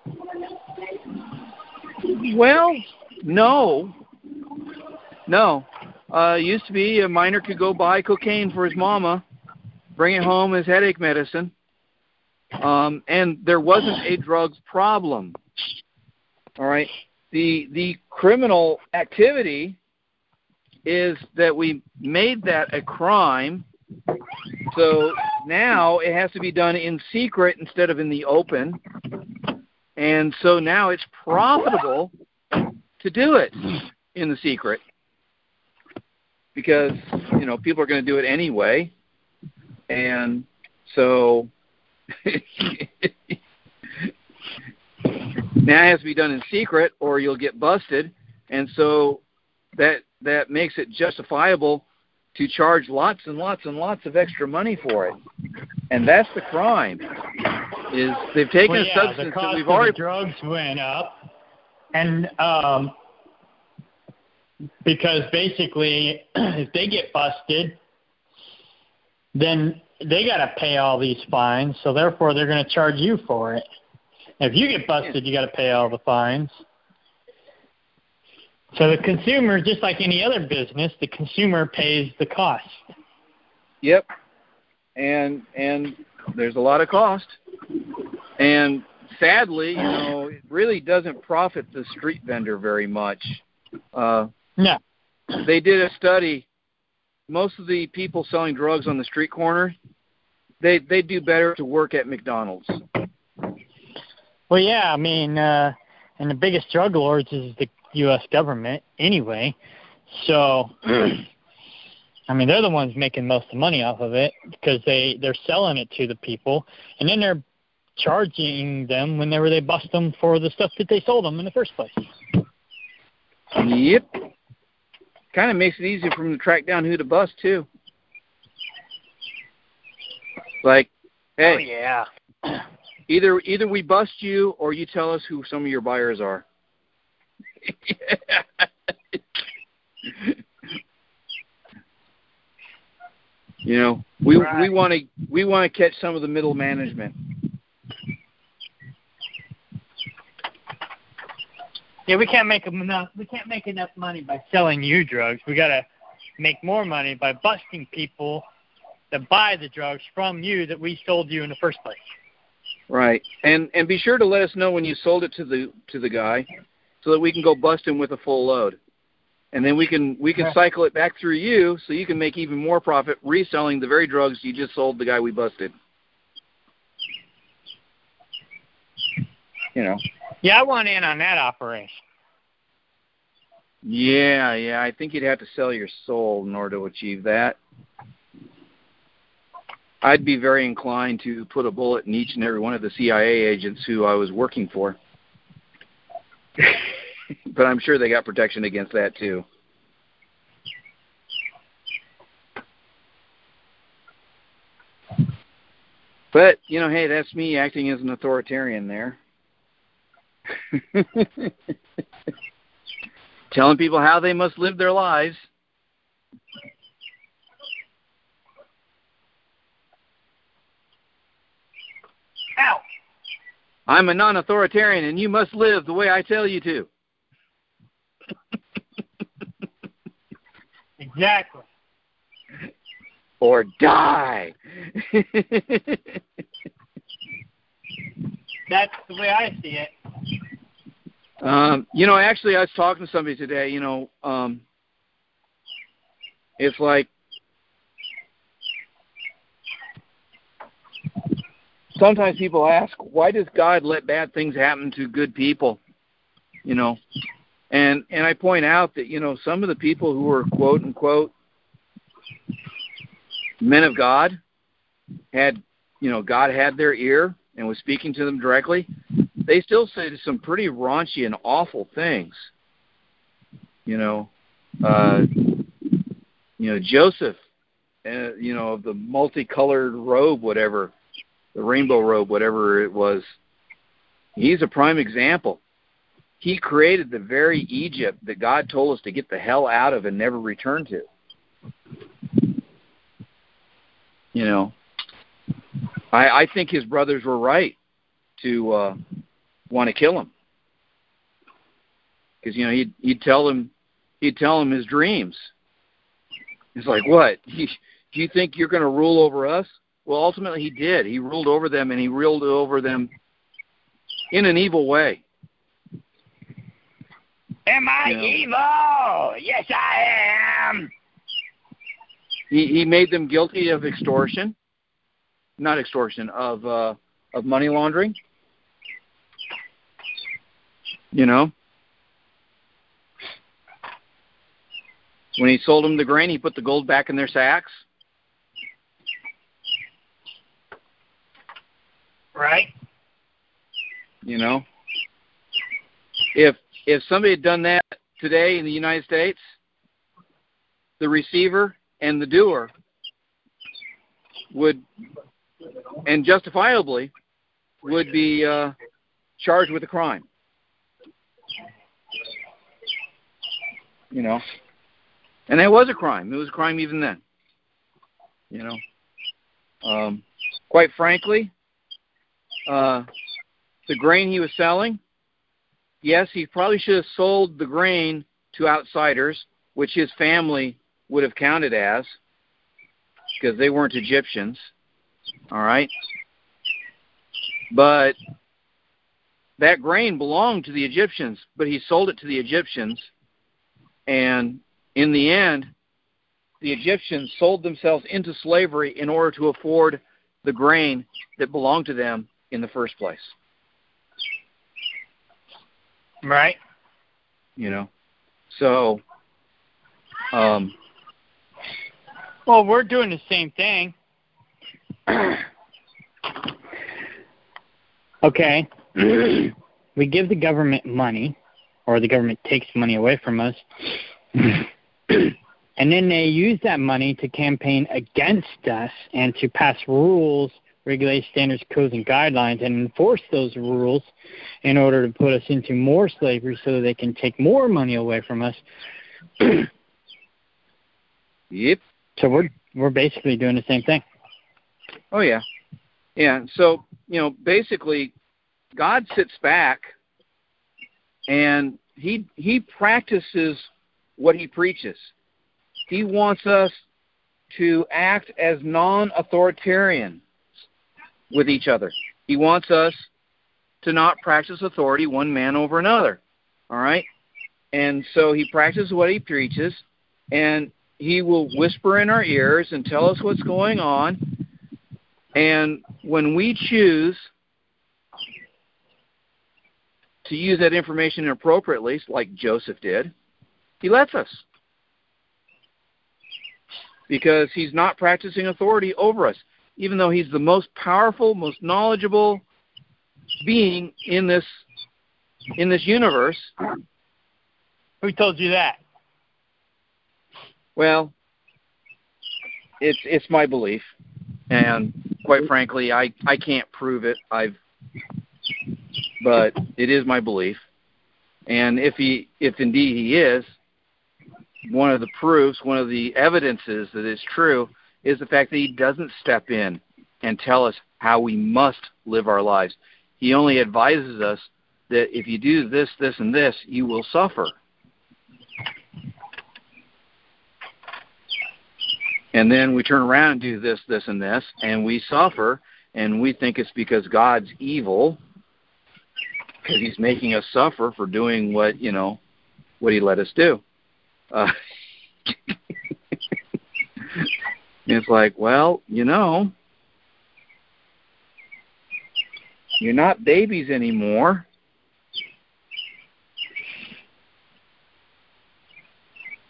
B: Well, no. No. Uh, it used to be a minor could go buy cocaine for his mama, bring it home as headache medicine, um, and there wasn't a drugs problem. All right? The the criminal activity is that we made that a crime, so now it has to be done in secret instead of in the open, and so now it's profitable to do it in the secret because, you know, people are going to do it anyway, and so now it has to be done in secret or you'll get busted, and so that that makes it justifiable to charge lots and lots and lots of extra money for it. And that's the crime. Is they've taken
D: well,
B: a
D: yeah,
B: substance
D: the cost
B: that we've
D: of
B: already
D: the drugs went up, and um, because basically, if they get busted, then they got to pay all these fines. So therefore, they're going to charge you for it. If you get busted, you got to pay all the fines. So the consumer, just like any other business, the consumer pays the cost.
B: Yep. And and there's a lot of cost. And sadly, you know, it really doesn't profit the street vendor very much. Uh,
D: no.
B: They did a study. Most of the people selling drugs on the street corner, they they do better to work at McDonald's.
D: Well, yeah, I mean, uh, and the biggest drug lords is the U S government anyway. So, I mean, they're the ones making most of the money off of it because they, they're selling it to the people, and then they're charging them whenever they bust them for the stuff that they sold them in the first place.
B: Yep. Kind of makes it easier for them to track down who to bust, too. Like, hey,
D: oh, yeah.
B: either either we bust you or you tell us who some of your buyers are. You know, we right. we want to we want to catch some of the middle management.
D: Yeah, we can't make enough. We can't make enough money by selling you drugs. We gotta make more money by busting people that buy the drugs from you that we sold you in the first place.
B: Right, and and be sure to let us know when you sold it to the to the guy, so that we can go bust him with a full load, and then we can we can cycle it back through you, so you can make even more profit reselling the very drugs you just sold the guy we busted. You know.
D: Yeah, I want in on that operation.
B: Yeah, yeah, I think you'd have to sell your soul in order to achieve that. I'd be very inclined to put a bullet in each and every one of the C I A agents who I was working for. But I'm sure they got protection against that, too. But, you know, hey, that's me acting as an authoritarian there. Telling people how they must live their lives.
D: Ow.
B: I'm a non-authoritarian, and you must live the way I tell you to.
D: Exactly.
B: Or die.
D: That's the way I see it.
B: Um, you know, actually, I was talking to somebody today, you know, um, it's like, sometimes people ask, why does God let bad things happen to good people? You know, And and I point out that, you know, some of the people who were quote unquote men of God had, you know, God had their ear and was speaking to them directly. They still said some pretty raunchy and awful things. You know, uh, you know, Joseph, uh, you know, of the multicolored robe, whatever, the rainbow robe, whatever it was, he's a prime example. He created the very Egypt that God told us to get the hell out of and never return to. You know, I, I think his brothers were right to uh, want to kill him, because, you know, he'd he'd tell them he'd tell them his dreams. He's like, what? He, do you think you're going to rule over us? Well, ultimately he did. He ruled over them, and he ruled over them in an evil way.
A: Am I
B: you know,
A: evil? Yes, I am.
B: He he made them guilty of extortion, not extortion, of uh, of money laundering. You know, when he sold them the grain, he put the gold back in their sacks.
A: Right.
B: You know, if if somebody had done that today in the United States, the receiver and the doer would, and justifiably, would be uh, charged with a crime. You know, and that was a crime. It was a crime even then. You know, um, quite frankly, uh, the grain he was selling, yes, he probably should have sold the grain to outsiders, which his family would have counted as, because they weren't Egyptians. All right? But that grain belonged to the Egyptians, but he sold it to the Egyptians, and in the end, the Egyptians sold themselves into slavery in order to afford the grain that belonged to them in the first place.
A: Right.
B: You know, so, um,
A: well, we're doing the same thing. Okay. We give the government money, or the government takes money away from us, and then they use that money to campaign against us and to pass rules, regulations, standards, codes, and guidelines, and enforce those rules in order to put us into more slavery so they can take more money away from us.
B: Yep.
A: So we're we're basically doing the same thing.
B: Oh, yeah. Yeah, so, you know, basically, God sits back and he he practices what he preaches. He wants us to act as non-authoritarian with each other. He wants us to not practice authority one man over another. All right? And so he practices what he preaches, and he will whisper in our ears and tell us what's going on. And when we choose to use that information inappropriately, like Joseph did, he lets us. Because he's not practicing authority over us, even though he's the most powerful, most knowledgeable being in this in this universe.
A: Who told you that?
B: Well, it's it's my belief, and quite frankly, I, I can't prove it. I've, but it is my belief, and if he if indeed he is, one of the proofs, one of the evidences that it's true, is the fact that he doesn't step in and tell us how we must live our lives. He only advises us that if you do this, this, and this, you will suffer. And then we turn around and do this, this, and this, and we suffer, and we think it's because God's evil, because he's making us suffer for doing what, you know, what he let us do. Uh, it's like, well, you know, you're not babies anymore.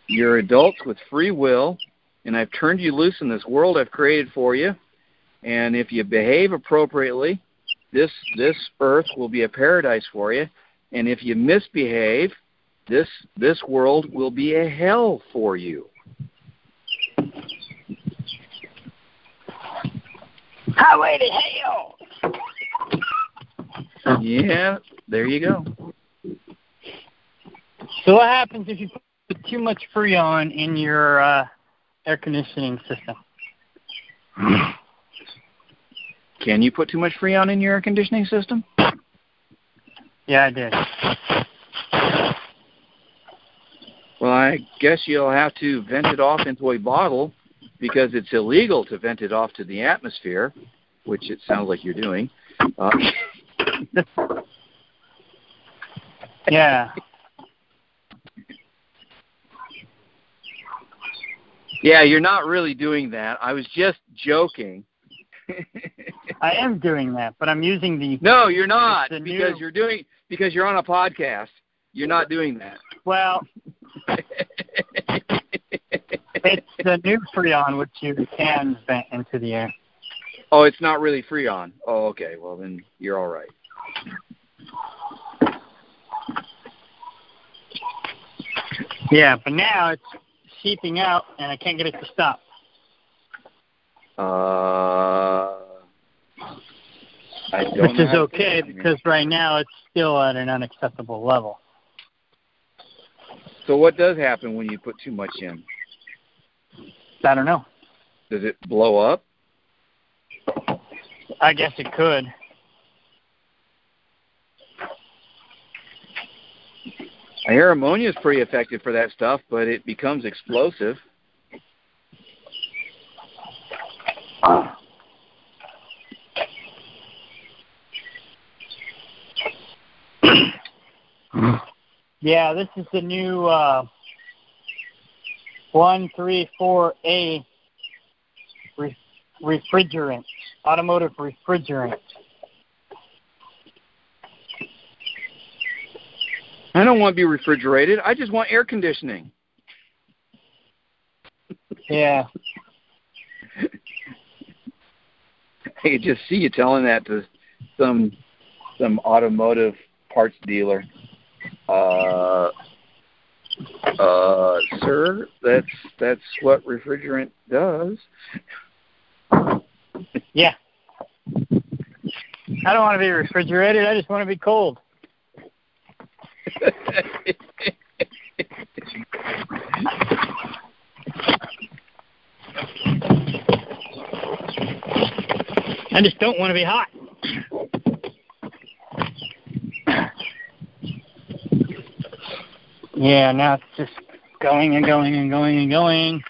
B: You're adults with free will, and I've turned you loose in this world I've created for you. And if you behave appropriately, this this earth will be a paradise for you. And if you misbehave, this this world will be a hell for you.
A: Highway to hell.
B: Yeah, there you go.
D: So what happens if you put too much Freon in your uh, air conditioning system?
B: Can you put too much Freon in your air conditioning system?
D: Yeah, I did.
B: Well, I guess you'll have to vent it off into a bottle because it's illegal to vent it off to the atmosphere, which it sounds like you're doing. Uh,
D: yeah.
B: Yeah, you're not really doing that. I was just joking.
D: I am doing that, but I'm using the...
B: No, you're not,
D: the
B: because
D: new,
B: you're doing because you're on a podcast. You're not doing that.
D: Well, it's the new Freon, which you can vent into the air.
B: Oh, it's not really Freon. Oh, okay. Well, then you're all right.
D: Yeah, but now it's seeping out, and I can't get it to stop.
B: Uh, I don't
D: Which
B: know
D: is
B: how to
D: okay, because right now it's still at an unacceptable level.
B: So what does happen when you put too much in?
D: I don't know.
B: Does it blow up?
D: I guess it could.
B: I hear ammonia is pretty effective for that stuff, but it becomes explosive.
D: Yeah, this is the new uh, one three four A re- refrigerant, automotive refrigerant.
B: I don't want to be refrigerated. I just want air conditioning.
D: Yeah.
B: I could just see you telling that to some some automotive parts dealer. Uh, uh, sir, that's that's what refrigerant does.
D: Yeah. I don't want to be refrigerated. I just want to be cold. I just don't want to be hot. Yeah, now it's just going and going and going and going.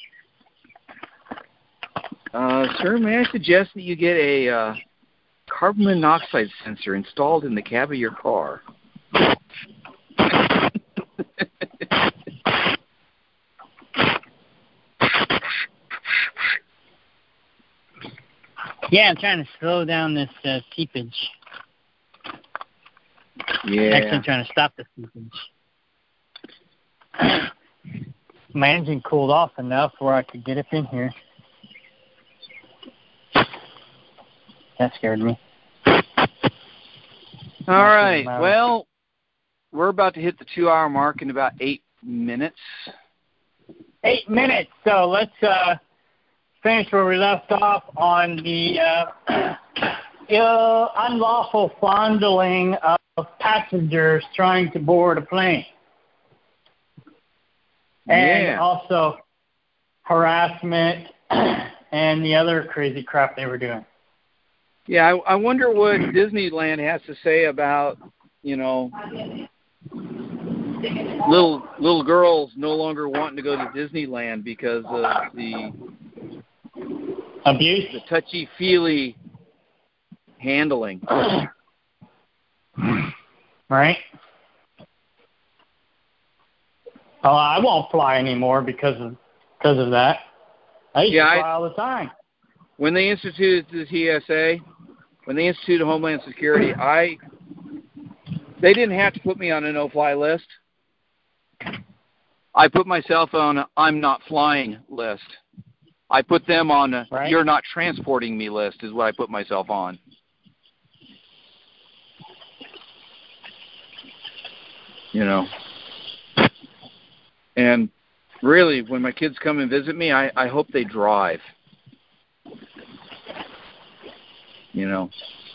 B: Uh, sir, may I suggest that you get a uh, carbon monoxide sensor installed in the cab of your car?
D: Yeah, I'm trying to slow down this uh, seepage.
B: Yeah.
D: Actually, I'm trying to stop the seepage. My engine cooled off enough where I could get up in here. That scared me.
B: All right. Well, we're about to hit the two-hour mark in about eight minutes.
D: Eight minutes. So let's uh, finish where we left off on the uh, ill, unlawful fondling of passengers trying to board a plane. And
B: yeah.
D: also harassment and the other crazy crap they were doing.
B: Yeah, I, I wonder what Disneyland has to say about, you know, little little girls no longer wanting to go to Disneyland because of the
D: abuse,
B: the touchy-feely handling.
D: Right? Oh, I won't fly anymore because of because of that. I used
B: yeah,
D: to fly
B: I,
D: all the time.
B: When they instituted the T S A, when they instituted Homeland Security, I they didn't have to put me on a no-fly list. I put myself on a I'm not flying list. I put them on a
D: right.
B: you're not transporting me list is what I put myself on. You know. And really, when my kids come and visit me, I, I hope they drive. You know.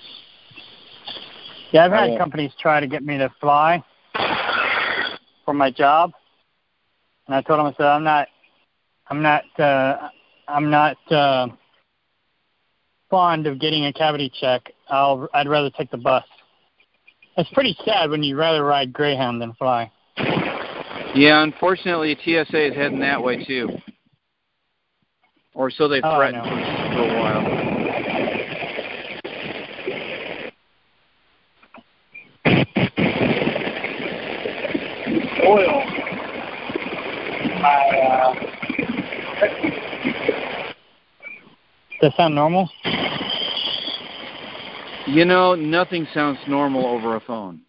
D: Yeah, I've had companies try to get me to fly for my job, and I told them, I said, I'm not, I'm not, uh, I'm not uh, fond of getting a cavity check. I'll, I'd rather take the bus. It's pretty sad when you'd rather ride Greyhound than fly.
B: Yeah, unfortunately, T S A is heading that way too, or so they
D: oh,
B: threatened for, for a while.
C: Oil. My, uh,
D: Does that sound normal?
B: You know, nothing sounds normal over a phone.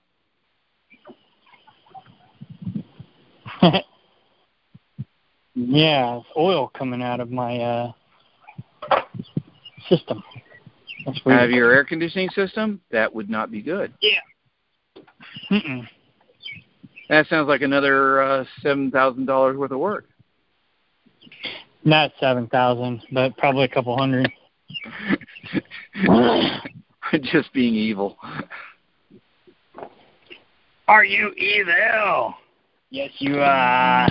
D: Yeah, it's oil coming out of my uh, system. That's weird.
B: Out of your air conditioning system? That would not be good.
D: Yeah. Mm-mm.
B: That sounds like another uh, seven thousand dollars worth of work.
D: Not seven thousand, but probably a couple hundred.
B: Just being evil.
D: Are you evil? Yes, you are.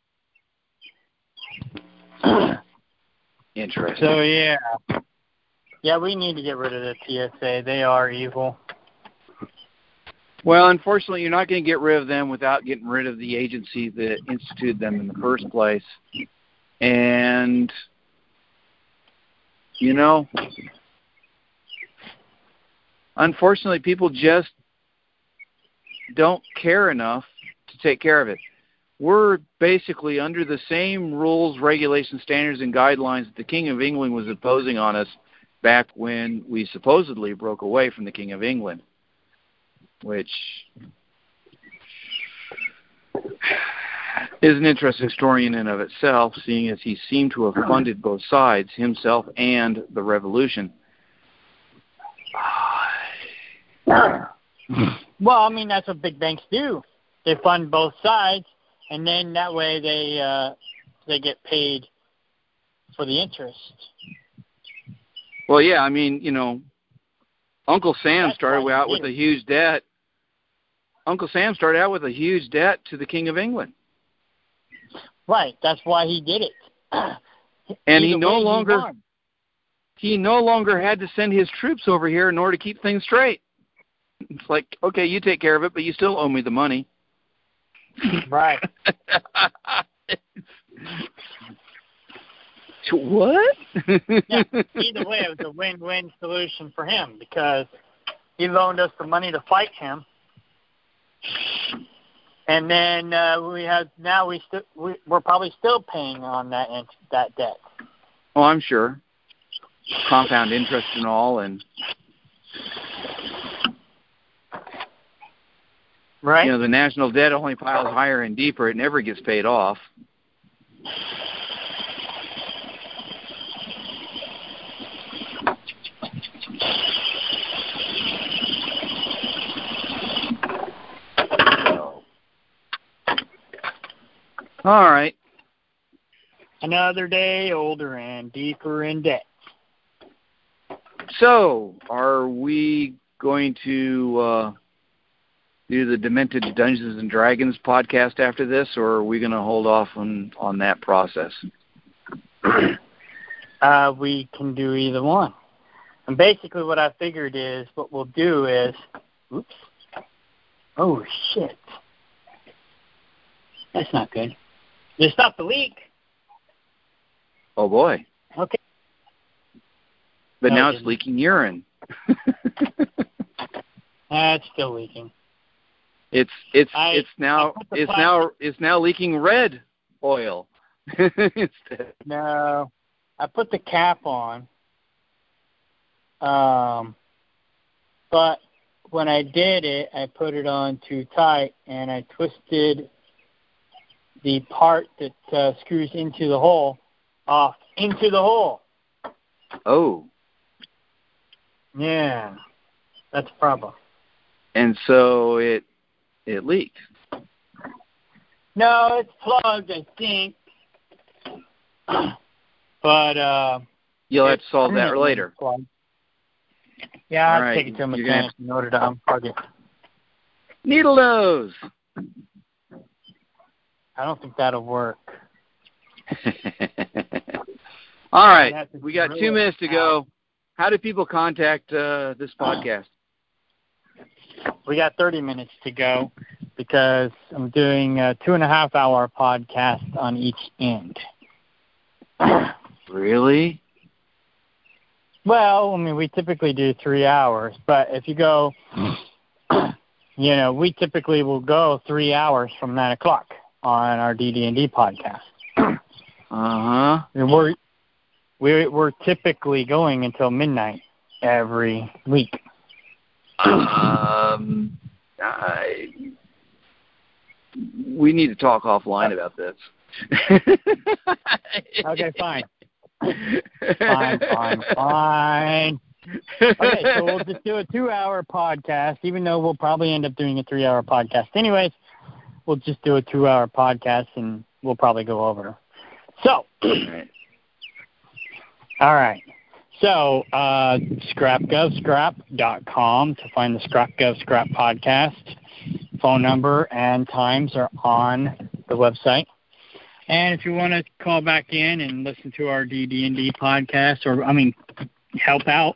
B: Interesting.
D: So yeah, yeah, we need to get rid of the T S A. They are evil.
B: Well, unfortunately, you're not going to get rid of them without getting rid of the agency that instituted them in the first place. And, you know, unfortunately, people just don't care enough to take care of it. We're basically under the same rules, regulations, standards, and guidelines that the King of England was imposing on us back when we supposedly broke away from the King of England, which is an interesting story in and of itself, seeing as he seemed to have funded both sides, himself and the revolution.
D: Well, I mean, that's what big banks do. They fund both sides, and then that way they uh, they get paid for the interest.
B: Well, yeah, I mean, you know, Uncle Sam
D: That's
B: started out with
D: do.
B: a huge debt. Uncle Sam started out with a huge debt to the King of England.
D: Right, that's why he did it.
B: And
D: Either
B: he no
D: way,
B: longer
D: he,
B: he no longer had to send his troops over here in order to keep things straight. It's like, okay, you take care of it, but you still owe me the money.
D: Right.
B: What?
D: Yeah, either way, it was a win-win solution for him because he loaned us the money to fight him, and then uh, we have now we st- we, we're probably still paying on that in- that debt.
B: Oh, I'm sure. Compound interest and all, and
D: right.
B: You know, the national debt only piles higher and deeper. It never gets paid off. All right.
D: Another day older and deeper in debt.
B: So, are we going to uh, do the Demented Dungeons and Dragons podcast after this, or are we going to hold off on, on that process?
D: uh, we can do either one. And basically what I figured is what we'll do is, oops, oh, shit. That's not good. They stopped the leak.
B: Oh, boy.
D: Okay.
B: But
D: no,
B: now
D: it
B: it's leaking urine.
D: uh, it's still leaking.
B: It's it's
D: I,
B: it's now it's
D: plastic.
B: now it's now leaking red oil. Instead.
D: No, I put the cap on. Um, but when I did it, I put it on too tight, and I twisted
A: the part that uh, screws into the hole off into the hole.
B: Oh.
A: Yeah, that's a problem.
B: And so it it leaked.
A: No, it's plugged, I think. But uh,
B: you'll have to solve that later.
A: Plugged. Yeah, I'll
B: right.
A: take it to a mechanic in order to unplug it.
B: Needle nose.
A: I don't think that'll work.
B: All right, we got two minutes to go. How do people contact uh, this podcast?
A: We got thirty minutes to go because I'm doing a two and a half hour podcast on each end.
B: Really?
A: Well, I mean, we typically do three hours, but if you go, you know, we typically will go three hours from nine o'clock on our D D and D podcast.
B: Uh-huh.
A: And we're, we're, we're typically going until midnight every week.
B: Um, I, we need to talk offline about this.
A: Okay, fine. Fine, fine, fine. Okay, so we'll just do a two-hour podcast, even though we'll probably end up doing a three-hour podcast. Anyways, we'll just do a two-hour podcast, and we'll probably go over. So, all right. So, uh, scrap gov scrap dot com to find the Scrap Gov Scrap podcast. Phone number and times are on the website. And if you want to call back in and listen to our D D and D podcast, or, I mean, help out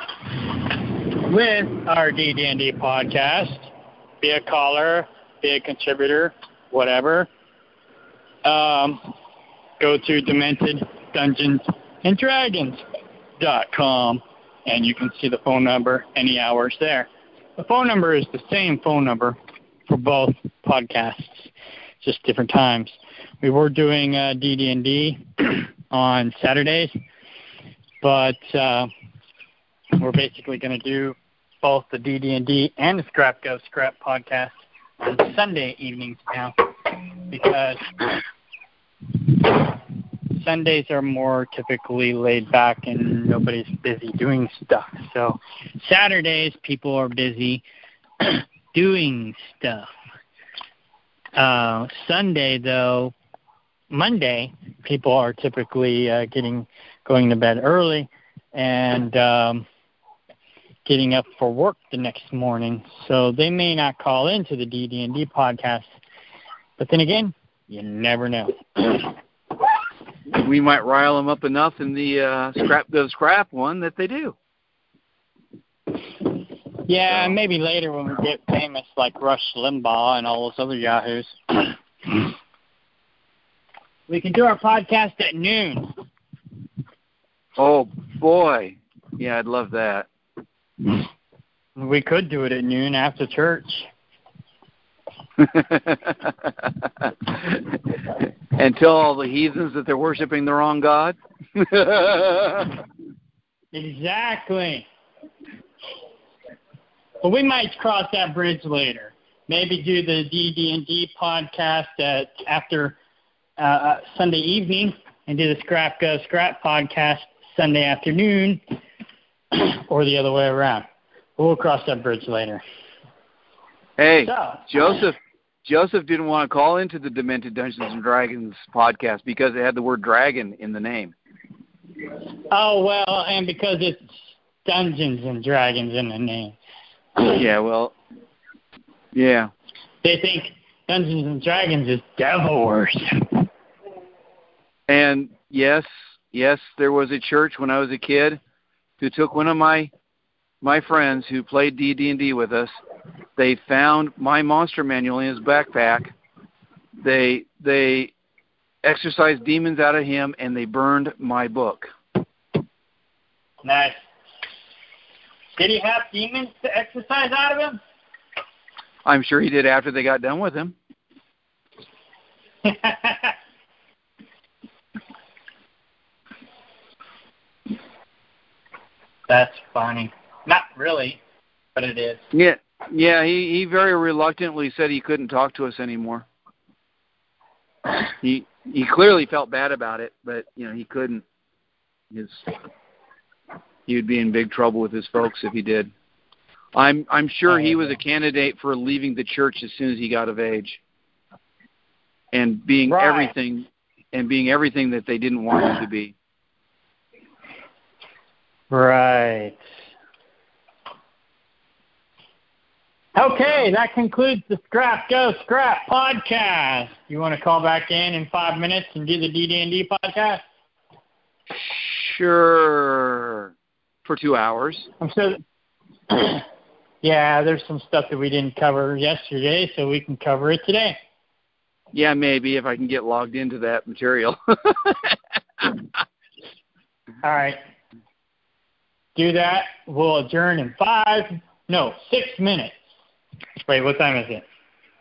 A: with our D D and D podcast, be a caller, be a contributor, whatever, um, go to Demented Dungeons and Dragons dot com, and you can see the phone number, any hours there. The phone number is the same phone number for both podcasts, just different times. We were doing uh, D D and D on Saturdays, but uh, we're basically going to do both the D D and D and the Scrap Gov Scrap podcast on Sunday evenings now, because Sundays are more typically laid back and nobody's busy doing stuff. So Saturdays, people are busy doing stuff. Uh, Sunday, though, Monday, people are typically uh, getting going to bed early and um, getting up for work the next morning. So they may not call into the D D and D podcast. But then again, you never know.
B: We might rile them up enough in the uh, Scrap Gov Scrap one that they do.
A: Yeah,
B: so.
A: Maybe later when we get famous like Rush Limbaugh and all those other yahoos. We can do our podcast at noon.
B: Oh, boy. Yeah, I'd love that.
A: We could do it at noon after church.
B: And tell all the heathens that they're worshiping the wrong God?
A: Exactly. But we might cross that bridge later. Maybe do the D D and D podcast at, after uh, Sunday evening and do the Scrap Gov Scrap podcast Sunday afternoon, or the other way around. We'll cross that bridge later.
B: Hey,
A: so,
B: Joseph Joseph didn't want to call into the Demented Dungeons and Dragons podcast because it had the word dragon in the name.
A: Oh, well, and because it's Dungeons and Dragons in the name.
B: Yeah, well, yeah.
A: They think Dungeons and Dragons is Devil Worship.
B: And yes, yes, there was a church when I was a kid who took one of my my friends who played D D and D with us. They found my monster manual in his backpack. They they exorcised demons out of him, and they burned my book.
A: Nice. Did he have demons to exorcise out of him?
B: I'm sure he did after they got done with him.
A: That's funny. Not really, but it is.
B: Yeah, yeah. He, he very reluctantly said he couldn't talk to us anymore. he he clearly felt bad about it, but you know he couldn't. His he would be in big trouble with his folks if he did. I'm I'm sure he was a candidate for leaving the church as soon as he got of age, and being
D: right.
B: everything and being everything that they didn't want him to be.
D: Right. Okay, that concludes the Scrap Go Scrap podcast. You want to call back in in five minutes and do the D D and D podcast?
B: Sure. For two hours.
D: I'm sure. That, yeah, there's some stuff that we didn't cover yesterday, so we can cover it today.
B: Yeah, maybe if I can get logged into that material.
D: All right. Do that. We'll adjourn in five, no, six minutes. Wait, what time is it?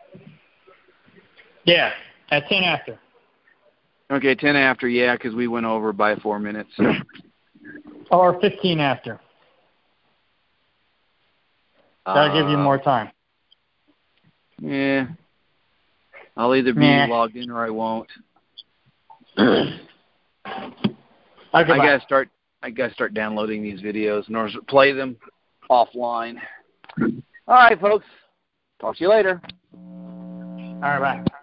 D: Yeah, at ten after.
B: Okay, ten after, yeah, because we went over by four minutes.
D: Or fifteen after. That'll uh, give you more time.
B: Yeah. I'll either be nah. logged in or I won't.
D: Okay,
B: I gotta start. I gotta start downloading these videos in order to play them offline. All right, folks. Talk to you later.
D: All right, bye.